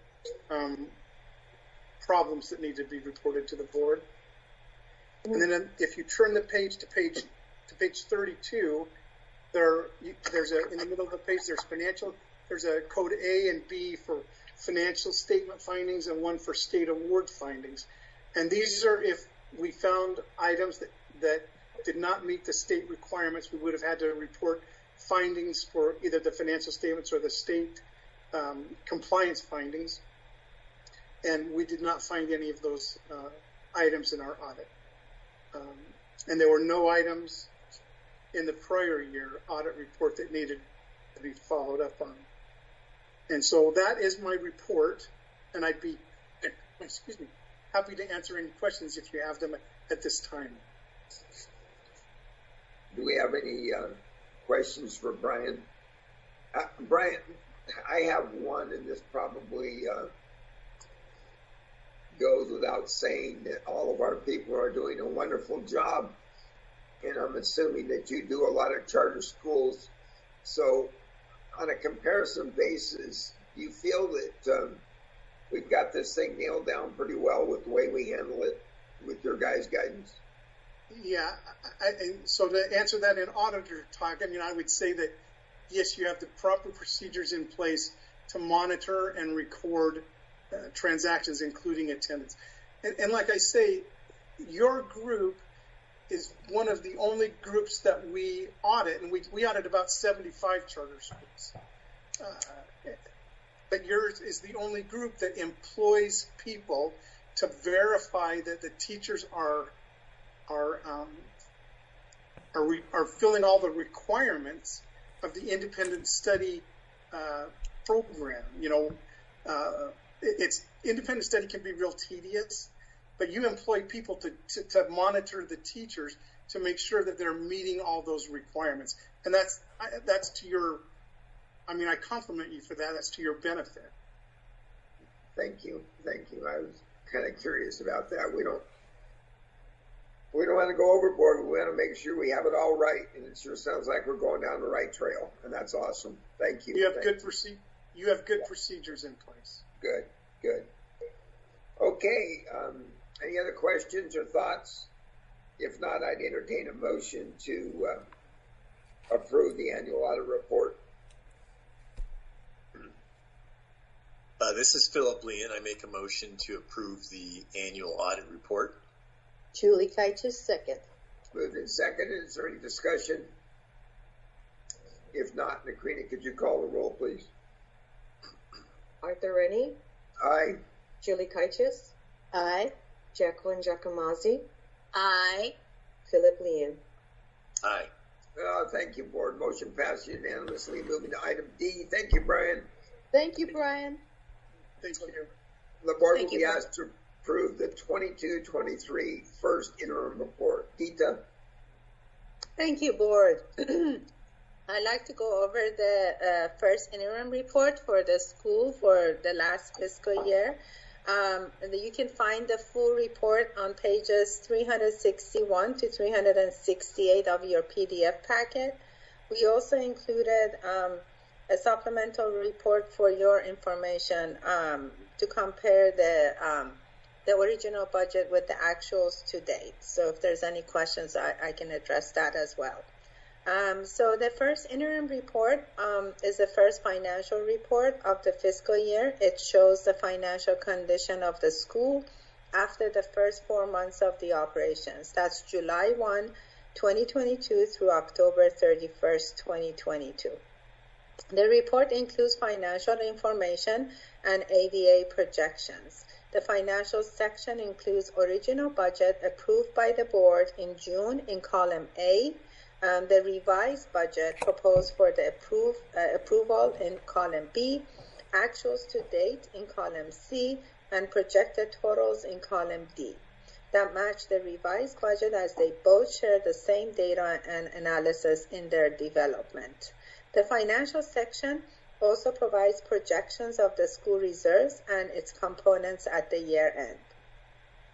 S15: problems that needed to be reported to the board. And then if you turn the page to page 32, there's in the middle of the page, there's a code A and B for financial statement findings and one for state award findings. And these are if we found items that did not meet the state requirements, we would have had to report findings for either the financial statements or the state compliance findings. And we did not find any of those items in our audit. And there were no items in the prior year audit report that needed to be followed up on. And so that is my report, and I'd be, happy to answer any questions if you have them at this time.
S1: Do we have any questions for Brian? Brian, I have one, and this probably goes without saying that all of our people are doing a wonderful job, and I'm assuming that you do a lot of charter schools. So on a comparison basis, do you feel that we've got this thing nailed down pretty well with the way we handle it with your guys' guidance?
S15: Yeah, and so to answer that in auditor talk, I would say that, yes, you have the proper procedures in place to monitor and record transactions, including attendance. And like I say, your group is one of the only groups that we audit, and we audit about 75 charter schools. But yours is the only group that employs people to verify that the teachers are filling all the requirements of the independent study program. It's independent study can be real tedious, but you employ people to monitor the teachers to make sure that they're meeting all those requirements. And that's to your, I compliment you for that. That's to your benefit.
S1: Thank you. I was kind of curious about that. We don't want to go overboard. We want to make sure we have it all right, and it sure sounds like we're going down the right trail, and that's awesome. Thank you.
S15: You have good procedures in place.
S1: Good. Okay. Any other questions or thoughts? If not, I'd entertain a motion to approve the annual audit report.
S4: This is Philip Lee, and I make a motion to approve the annual audit report.
S14: Julie Kaitis, second.
S1: Moved and seconded. Is there any discussion? If not, Nakrina, could you call the roll, please?
S2: Arthur Rennie?
S1: Aye.
S2: Julie Kaitis?
S14: Aye.
S2: Jacqueline Giacomazzi?
S3: Aye.
S2: Philip Leon?
S4: Aye.
S1: Thank you, board. Motion passed unanimously. Moving to item D. Thank you, Brian.
S14: Thank you, Brian.
S15: Thank you.
S1: The board will be asked to approve the 22-23 first interim report. Dita?
S13: Thank you, board. I'd like to go over the first interim report for the school for the last fiscal year. You can find the full report on pages 361 to 368 of your PDF packet. We also included a supplemental report for your information to compare the original budget with the actuals to date. So if there's any questions, I can address that as well. So the first interim report is the first financial report of the fiscal year. It shows the financial condition of the school after the first 4 months of the operations. That's July 1, 2022 through October 31st, 2022. The report includes financial information and ADA projections. The financial section includes original budget approved by the board in June in column A, the revised budget proposed for the approval in column B, actuals to date in column C, and projected totals in column D. That match the revised budget as they both share the same data and analysis in their development. The financial section also provides projections of the school reserves and its components at the year end.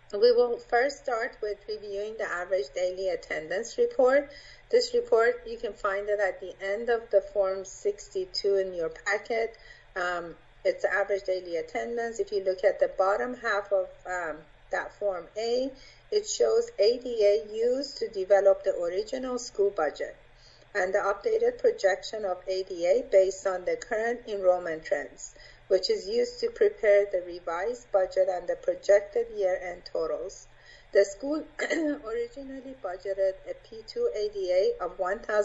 S13: We will first start with reviewing the average daily attendance report. This report, you can find it at the end of the Form 62 in your packet. It's average daily attendance. If you look at the bottom half of that Form A, it shows ADA used to develop the original school budget and the updated projection of ADA based on the current enrollment trends, which is used to prepare the revised budget and the projected year-end totals. The school originally budgeted a P2 ADA of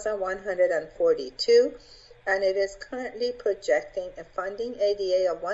S13: $1,142, and it is currently projecting a funding ADA of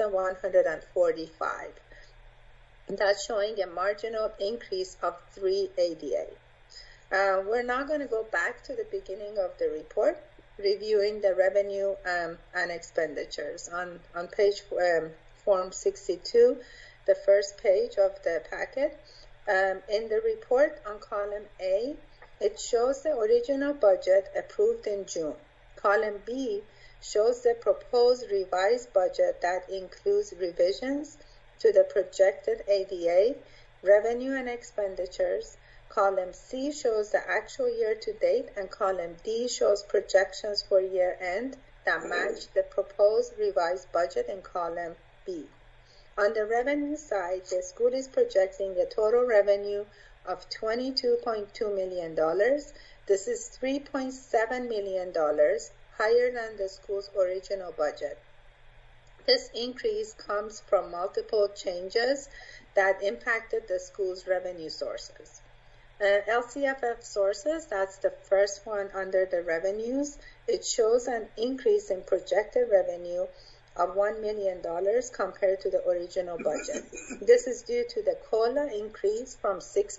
S13: $1,145. That's showing a marginal increase of 3 ADA. We're now going to go back to the beginning of the report, reviewing the revenue and expenditures. On page Form 62, the first page of the packet, in the report on column A, it shows the original budget approved in June. Column B shows the proposed revised budget that includes revisions to the projected ADA, revenue and expenditures. Column C shows the actual year-to-date, and column D shows projections for year-end that match the proposed revised budget in column B. On the revenue side, the school is projecting a total revenue of $22.2 million. This is $3.7 million higher than the school's original budget. This increase comes from multiple changes that impacted the school's revenue sources. LCFF sources, that's the first one under the revenues. It shows an increase in projected revenue of $1 million compared to the original budget. This is due to the COLA increase from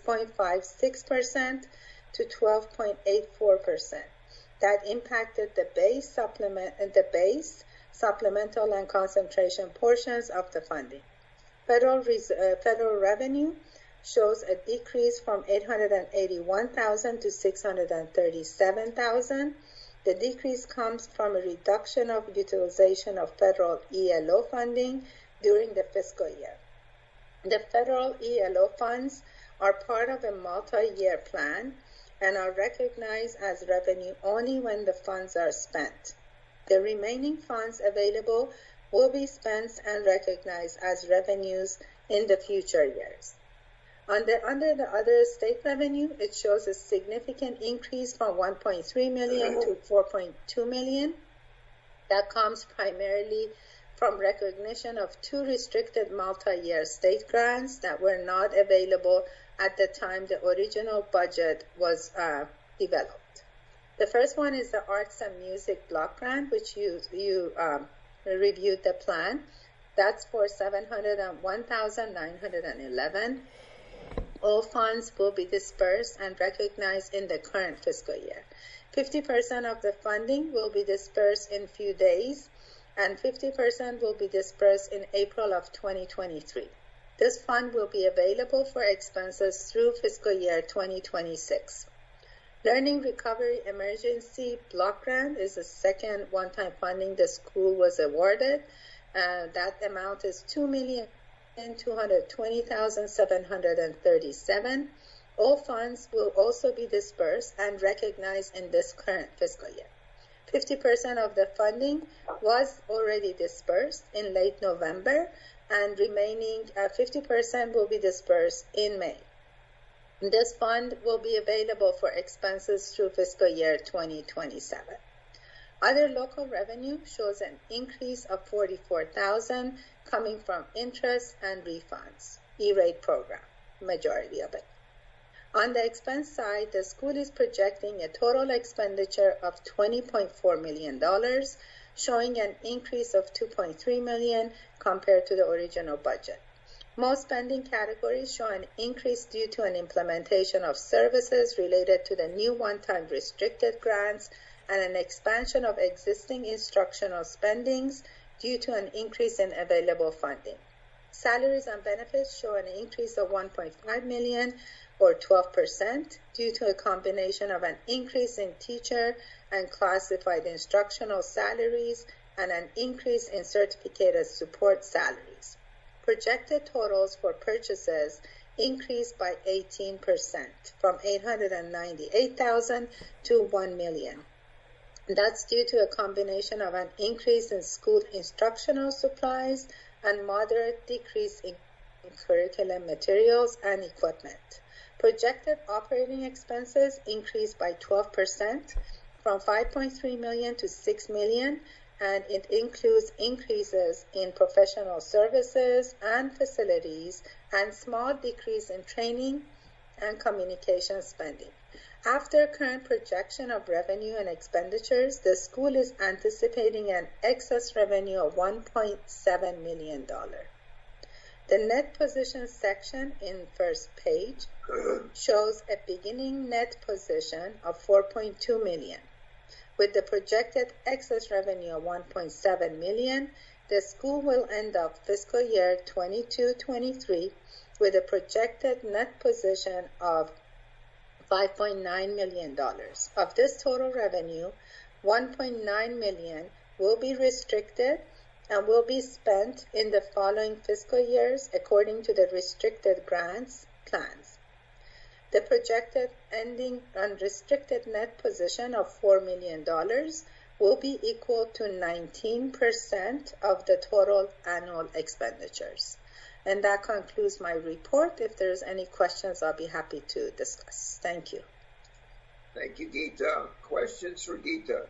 S13: 6.56% to 12.84%. That impacted the base, supplemental, and concentration portions of the funding. Federal revenue shows a decrease from $881,000 to $637,000. The decrease comes from a reduction of utilization of federal ELO funding during the fiscal year. The federal ELO funds are part of a multi-year plan and are recognized as revenue only when the funds are spent. The remaining funds available will be spent and recognized as revenues in the future years. Under the other state revenue, it shows a significant increase from $1.3 million to $4.2 million. That comes primarily from recognition of 2 restricted multi-year state grants that were not available at the time the original budget was developed. The first one is the Arts and Music Block Grant, which you reviewed the plan. That's for $701,911. All funds will be dispersed and recognized in the current fiscal year. 50% of the funding will be dispersed in few days, and 50% will be dispersed in April of 2023. This fund will be available for expenses through fiscal year 2026. Learning Recovery Emergency Block Grant is the second one-time funding the school was awarded. That amount is $2,220,737. All funds will also be dispersed and recognized in this current fiscal year. 50% of the funding was already dispersed in late November, and remaining 50% will be dispersed in May. This fund will be available for expenses through fiscal year 2027. Other local revenue shows an increase of $44,000 coming from interest and refunds, E-rate program, majority of it. On the expense side, the school is projecting a total expenditure of $20.4 million, showing an increase of $2.3 million compared to the original budget. Most spending categories show an increase due to an implementation of services related to the new one-time restricted grants and an expansion of existing instructional spendings due to an increase in available funding. Salaries and benefits show an increase of $1.5 million or 12% due to a combination of an increase in teacher and classified instructional salaries and an increase in certificated support salaries. Projected totals for purchases increased by 18% from $898,000 to $1 million. That's due to a combination of an increase in school instructional supplies and moderate decrease in curriculum materials and equipment. Projected operating expenses increased by 12% from $5.3 million to $6 million, and it includes increases in professional services and facilities and small decrease in training and communication spending. After current projection of revenue and expenditures, the school is anticipating an excess revenue of $1.7 million. The net position section in first page shows a beginning net position of $4.2 million. With the projected excess revenue of $1.7 million, the school will end up fiscal year 22-23 with a projected net position of $5.9 million. Of this total revenue, $1.9 million will be restricted and will be spent in the following fiscal years according to the restricted grants plans. The projected ending unrestricted net position of $4 million will be equal to 19% of the total annual expenditures. And that concludes my report. If there's any questions, I'll be happy to discuss. Thank you.
S1: Thank you, Geeta. Questions for Geeta?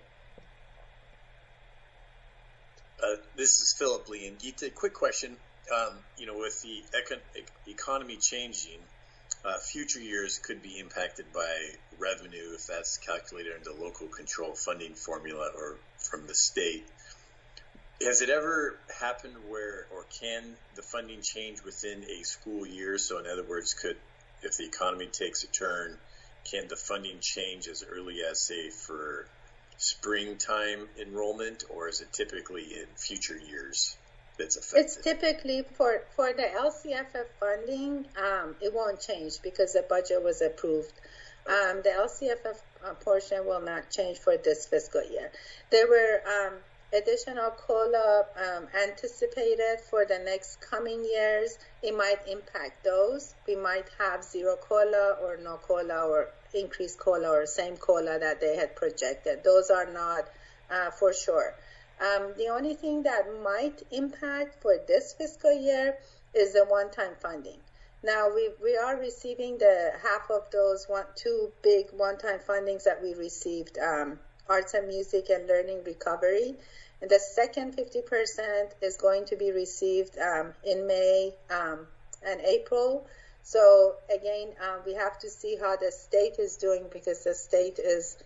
S4: This is Philip Lee. And Geeta, quick question. With the economy changing, future years could be impacted by revenue if that's calculated under the local control funding formula or from the state. Has it ever happened where, or can the funding change within a school year? So in other words, if the economy takes a turn, can the funding change as early as, say, for springtime enrollment, or is it typically in future years that's affected?
S13: It's typically for the LCFF funding, it won't change because the budget was approved. The LCFF portion will not change for this fiscal year. There were additional COLA anticipated for the next coming years. It might impact those. We might have zero COLA or no COLA or increased COLA or same COLA that they had projected. Those are not for sure. The only thing that might impact for this fiscal year is the one-time funding. Now, we are receiving the half of those two big one-time fundings that we received, Arts and Music and Learning Recovery. And the second 50% is going to be received in May and April. So again, we have to see how the state is doing because the state is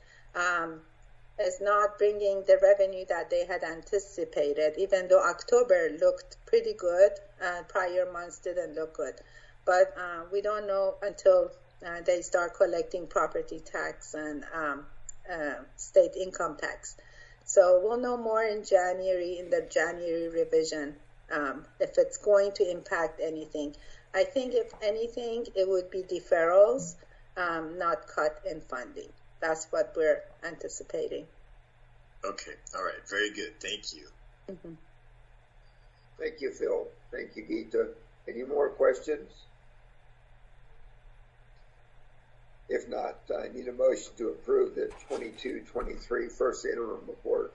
S13: not bringing the revenue that they had anticipated, even though October looked pretty good. Prior months didn't look good. But we don't know until they start collecting property tax and state income tax. So we'll know more in January, in the January revision, if it's going to impact anything. I think if anything, it would be deferrals, not cut in funding. That's what we're anticipating.
S4: Okay. All right. Very good. Thank you.
S13: Mm-hmm.
S1: Thank you, Phil. Thank you, Geeta. Any more questions? If not, I need a motion to approve the 22-23 first interim report.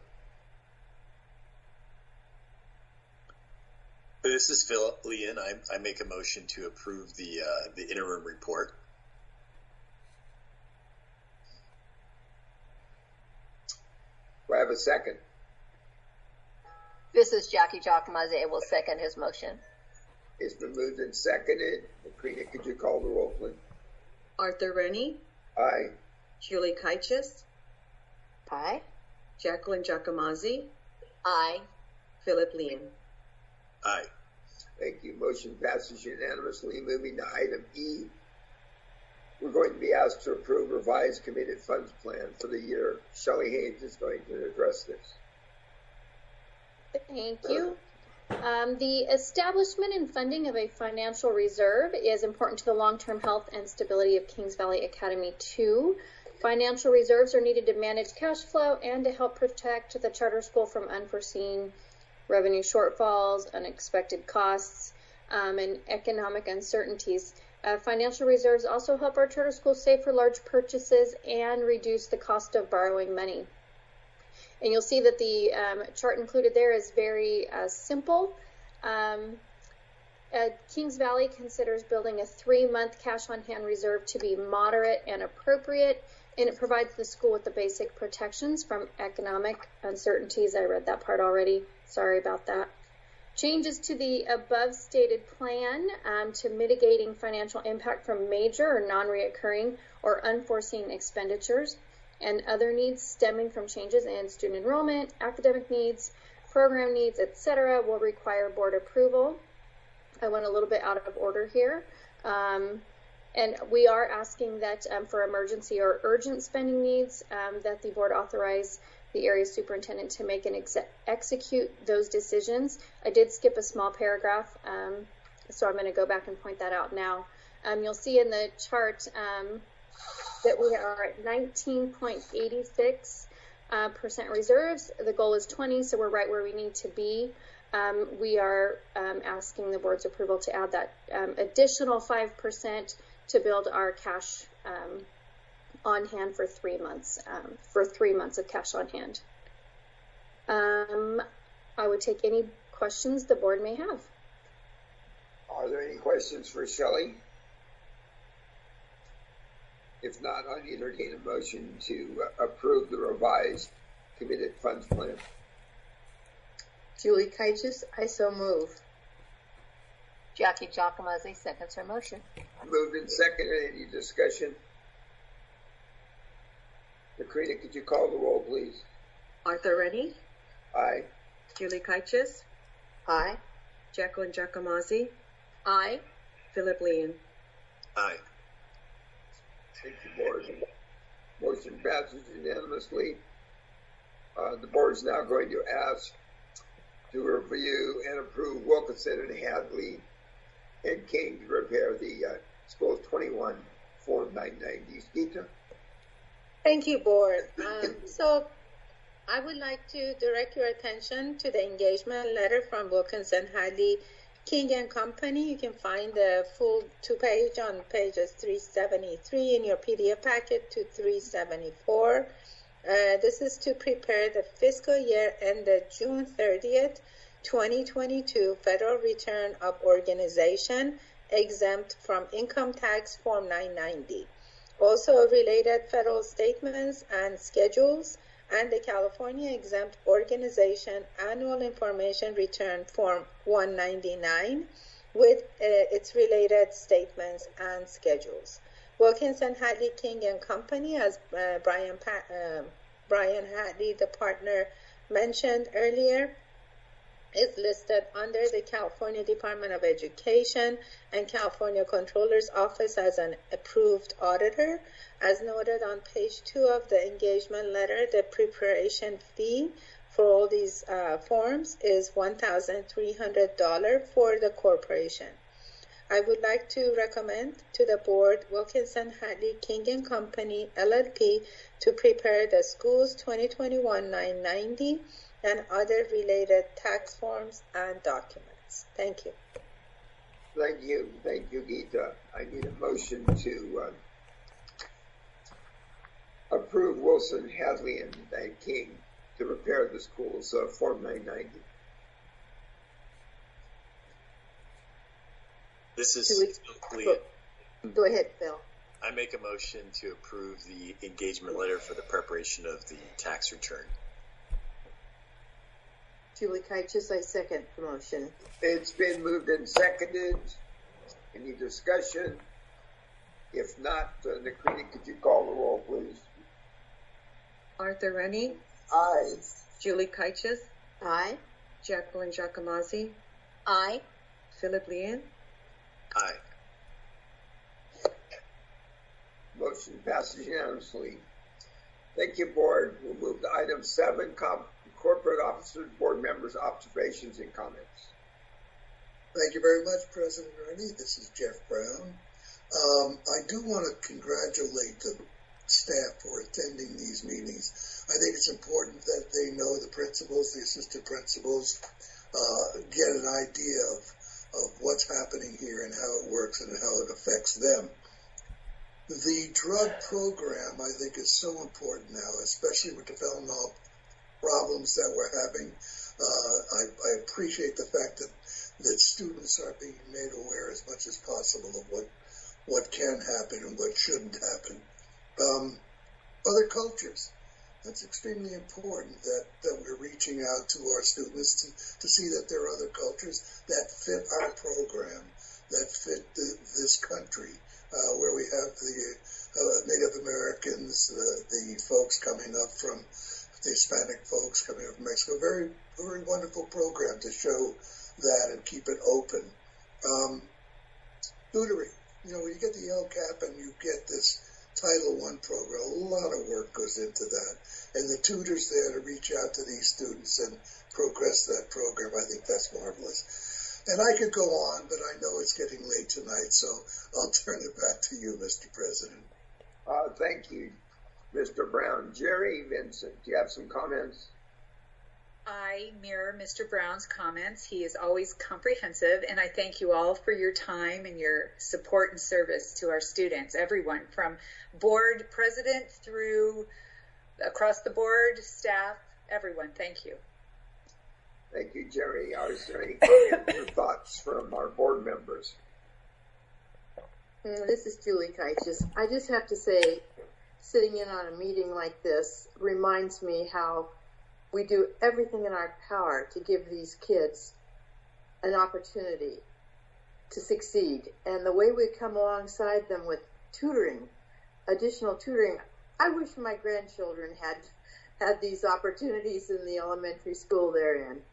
S4: This is Philip Lee, and I make a motion to approve the interim report.
S1: Do I have a second?
S3: This is Jackie Giacomaze. I will second his motion.
S1: It's been moved and seconded. Macrina, could you call the roll, please?
S2: Arthur Rennie.
S1: Aye.
S2: Julie Kaichis.
S3: Aye.
S2: Jacqueline Giacomaze.
S3: Aye.
S2: Philip Lee.
S4: Aye.
S1: Thank you. Motion passes unanimously. Moving to item E. We're going to be asked to approve revised committed funds plan for the year. Shelley Haynes is going to address this.
S6: Thank you. The establishment and funding of a financial reserve is important to the long-term health and stability of Kings Valley Academy 2. Financial reserves are needed to manage cash flow and to help protect the charter school from unforeseen revenue shortfalls, unexpected costs, and economic uncertainties. Financial reserves also help our charter schools save for large purchases and reduce the cost of borrowing money. And you'll see that the chart included there is very simple. Kings Valley considers building a 3-month cash-on-hand reserve to be moderate and appropriate, and it provides the school with the basic protections from economic uncertainties. I read that part already. Sorry about that. Changes to the above stated plan to mitigating financial impact from major or non-reoccurring or unforeseen expenditures and other needs stemming from changes in student enrollment, academic needs, program needs, etc. will require board approval. I went a little bit out of order here. And we are asking that for emergency or urgent spending needs, that the board authorize the area superintendent to make and execute those decisions. I did skip a small paragraph, so I'm going to go back and point that out now. You'll see in the chart that we are at 19.86% reserves. The goal is 20, so we're right where we need to be. We are asking the board's approval to add that additional 5% to build our cash on hand for 3 months, for 3 months of cash on hand. I would take any questions the board may have.
S1: Are there any questions for Shelley? If not, I entertain a motion to approve the revised committed funds plan.
S14: Julie Kaitis, I so move.
S3: Jackie Giacomazzi seconds her motion.
S1: Moved and seconded. Any discussion? Macrina, could you call the roll, please?
S2: Arthur Rennie?
S1: Aye.
S2: Julie Kaitis?
S14: Aye.
S2: Jacqueline Giacomazzi?
S3: Aye.
S2: Philip Leon?
S4: Aye.
S1: Thank you, board. Motion passes unanimously. The board is now going to ask to review and approve Wilkinson and Hadley and King to repair the School 21 Form 990. Geeta?
S13: Thank you, board. So I would like to direct your attention to the engagement letter from Wilkinson, Hadley, King and Company. You can find the full 2-page on pages 373 in your PDF packet to 374. This is to prepare the fiscal year ended June 30th, 2022 federal return of organization exempt from income tax Form 990. Also related federal statements and schedules and the California Exempt Organization Annual Information Return Form 199 with its related statements and schedules. Wilkinson, Hadley, King and Company, as Brian Hadley, the partner, mentioned earlier, is listed under the California Department of Education and California Controller's Office as an approved auditor. As noted on page 2 of the engagement letter, the preparation fee for all these forms is $1,300 for the corporation. I would like to recommend to the board Wilkinson, Hadley, King and Company, LLP, to prepare the school's 2021 990 and other related tax forms and documents. Thank you.
S1: Thank you. Thank you, Geeta. I need a motion to approve Wilson, Hadley, and King to repair the school's Form 990.
S4: This is Leon.
S14: Go ahead, Phil.
S4: I make a motion to approve the engagement letter for the preparation of the tax return.
S14: Julie Kaitis, I second the motion.
S1: It's been moved and seconded. Any discussion? If not, Macrina, could you call the roll, please?
S2: Arthur Rennie?
S1: Aye.
S2: Julie Kaitis?
S14: Aye.
S2: Jacqueline Giacomazzi?
S3: Aye.
S2: Philip Leon?
S4: Aye.
S1: Motion passes unanimously. Thank you, board. We'll move to item 7, corporate officers, board members, observations and comments.
S5: Thank you very much, President Rennie. This is Jeff Brown. I do want to congratulate the staff for attending these meetings. I think it's important that they know the principals, the assistant principals, get an idea of what's happening here and how it works and how it affects them. The drug program, I think, is so important now, especially with the fentanyl problems that we're having. I appreciate the fact that students are being made aware as much as possible of what can happen and what shouldn't happen. Other cultures. That's extremely important that we're reaching out to our students to see that there are other cultures that fit our program, that fit this country, where we have the Native Americans, the folks coming up from the Hispanic folks coming up from Mexico. Very, very wonderful program to show that and keep it open. Tutoring. When you get the LCAP and you get this Title I program, a lot of work goes into that. And the tutors there to reach out to these students and progress that program, I think that's marvelous. And I could go on, but I know it's getting late tonight, so I'll turn it back to you, Mr. President.
S1: Thank you, Mr. Brown. Jerry Vincent, do you have some comments?
S16: I mirror Mr. Brown's comments. He is always comprehensive, and I thank you all for your time and your support and service to our students, everyone from board president through across the board, staff, everyone. Thank you.
S1: Thank you, Jerry. Are there any comments or thoughts from our board members?
S14: This is Julie Kaitis. I just have to say, sitting in on a meeting like this reminds me how we do everything in our power to give these kids an opportunity to succeed. And the way we come alongside them with tutoring, additional tutoring, I wish my grandchildren had these opportunities in the elementary school they're in.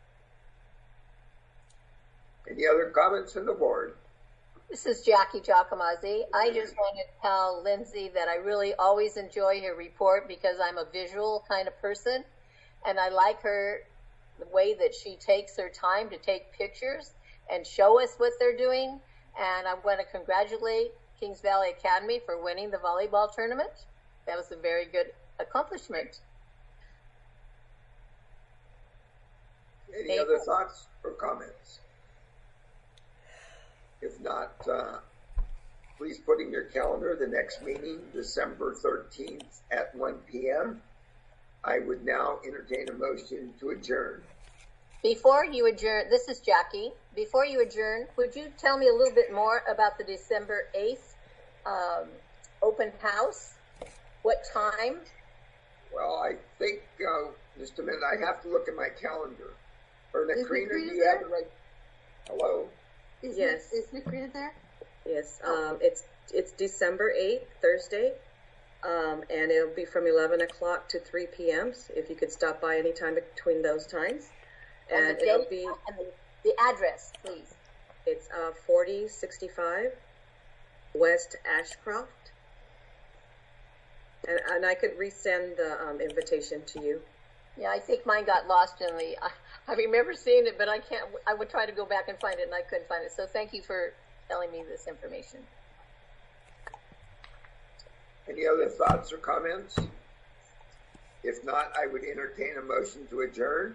S1: Any other comments from the board?
S3: This is Jackie Giacomazzi. I just want to tell Lindsay that I really always enjoy her report because I'm a visual kind of person. And I like the way that she takes her time to take pictures and show us what they're doing. And I want to congratulate Kings Valley Academy for winning the volleyball tournament. That was a very good accomplishment.
S1: Any other thoughts or comments? If not, please put in your calendar the next meeting, December 13th at 1 p.m. I would now entertain a motion to adjourn.
S3: Before you adjourn, this is Jackie. Before you adjourn, would you tell me a little bit more about the December 8th open house? What time?
S1: Well, I think, just a minute, I have to look at my calendar. Or Nakrina, do you have it right? Hello?
S2: Yes.
S14: Is Nakrina there?
S2: Yes. It's December 8th, Thursday. And it'll be from 11 o'clock to 3 p.m. If you could stop by any time between those times. And it'll be...
S3: And the address, please.
S2: It's 4065 West Ashcroft. And I could resend the invitation to you.
S3: Yeah, I think mine got lost in the... I remember seeing it, but I would try to go back and find it, and I couldn't find it. So thank you for telling me this information.
S1: Any other thoughts or comments? If not, I would entertain a motion to adjourn.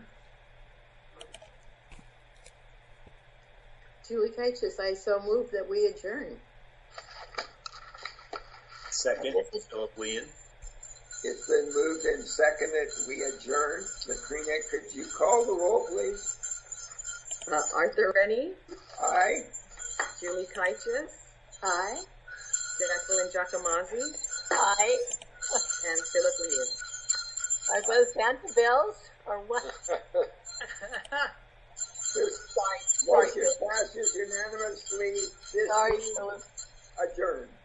S14: Julie Kaitis, I so move that we adjourn.
S4: Second, Philip Leon.
S1: It's been moved and seconded. We adjourn. Nakrina, could you call the roll, please?
S2: Arthur Rennie.
S1: Aye.
S2: Julie Kaitis.
S14: Aye.
S2: Jacqueline Giacomazzi.
S3: Aye.
S2: And Philip Leon.
S3: Are those Santa bells or what?
S1: This motion passes unanimously. This meeting adjourned.